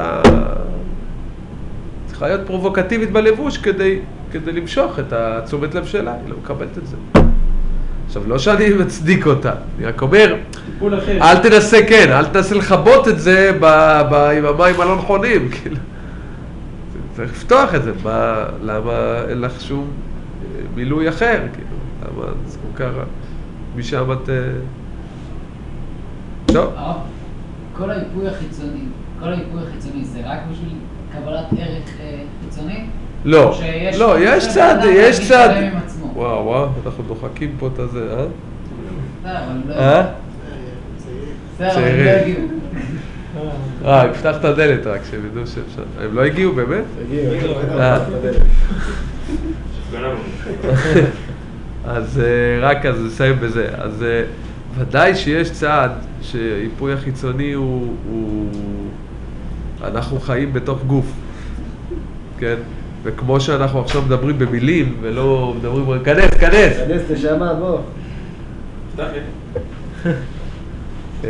צריכה להיות פרובוקטיבית בלבוש כדי למשוך את התשומת לב שלה, היא לא מקבלת את זה. עכשיו, לא שאני מצדיק אותה, אני רק אומר, אל תנסה לחבות את זה עם המים הלא נכונים, כאילו. צריך לפתוח את זה, למה אין לך שום מילוי אחר, כאילו, למה זקוקה משם את... טוב. כל היפוי החיצוני זה רק בשביל קבלת ערך חיצוני? לא, יש צד. וואו, אנחנו דוחקים פה את הזה, צעירים. פתח את הדלת רק, שהם ידעו שאפשר. הם לא הגיעו באמת? הגיעו. אז רק אז נסיים בזה. אז ודאי שיש צעד שהיפוי החיצוני הוא... אנחנו חיים בתוך גוף, כן? וכמו שאנחנו עכשיו מדברים במילים ולא מדברים... כנס! כנס, תשמע, בוא. פתח לי.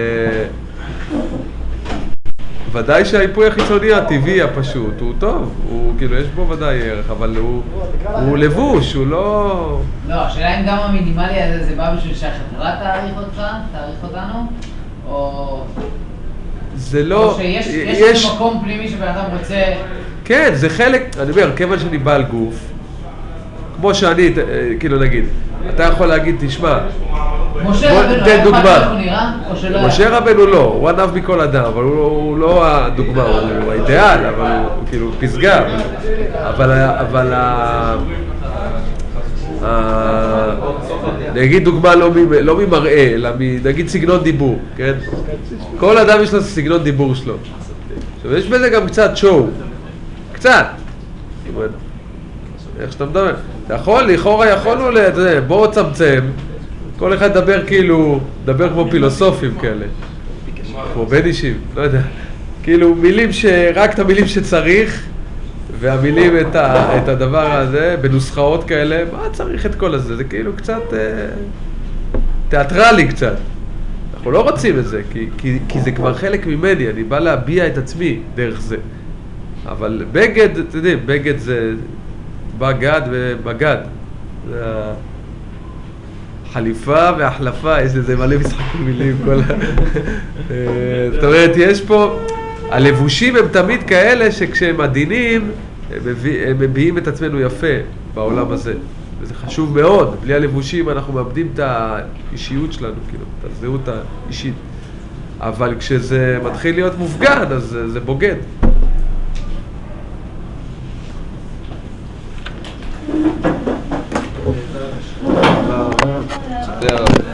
ודאי שהיפוי החיצוני הטבעי הפשוט הוא טוב, הוא כאילו יש בו ודאי ערך, אבל הוא לבוש, הוא לא... לא, השאלה אם גם המינימלי הזה זה בא בשביל שהחברה תעריך אותנו, או... זה לא... או שיש מקום פנימי שבן אדם רוצה... כן, זה חלק, אני אומר, כיוון שאני בעל גוף, כמו שאני, כאילו נגיד, אתה יכול להגיד, תשמע, משה רבנו, תן דוגמה. משה רבנו לא, הוא ענב מכל אדם, אבל הוא לא הדוגמה, הוא האידיאל, אבל הוא כאילו פסגה. אבל נגיד דוגמה לא ממראה, אלא נגיד סגנון דיבור, כן? כל אדם יש לו סגנון דיבור שלו. עכשיו, יש בזה גם קצת שואו. קצת. איך שאתה מדבר. אתה יכול, לכאורה יכולנו, בואו צמצם. כל אחד דבר כאילו, דבר כמו פילוסופים כאלה. כמו בן אישים, לא יודע. כאילו מילים רק את המילים שצריך, והמילים את הדבר הזה, בנוסחאות כאלה, מה צריך את כל הזה? זה כאילו קצת תיאטרלי קצת. אנחנו לא רוצים את זה, כי זה כבר חלק ממני, אני בא להביע את עצמי דרך זה. אבל בגד, אתם יודעים, בגד זה בגד ובגד. זה החליפה והחלפה, יש לזה מלא משחקים מילים. זאת אומרת, יש פה, הלבושים הם תמיד כאלה שכשהם עדינים, הם מביאים את עצמנו יפה בעולם הזה. וזה חשוב מאוד, בלי הלבושים אנחנו מאבדים את האישיות שלנו, כאילו, את הזהות האישית. אבל כשזה מתחיל להיות מופגן, אז זה בוגד. זה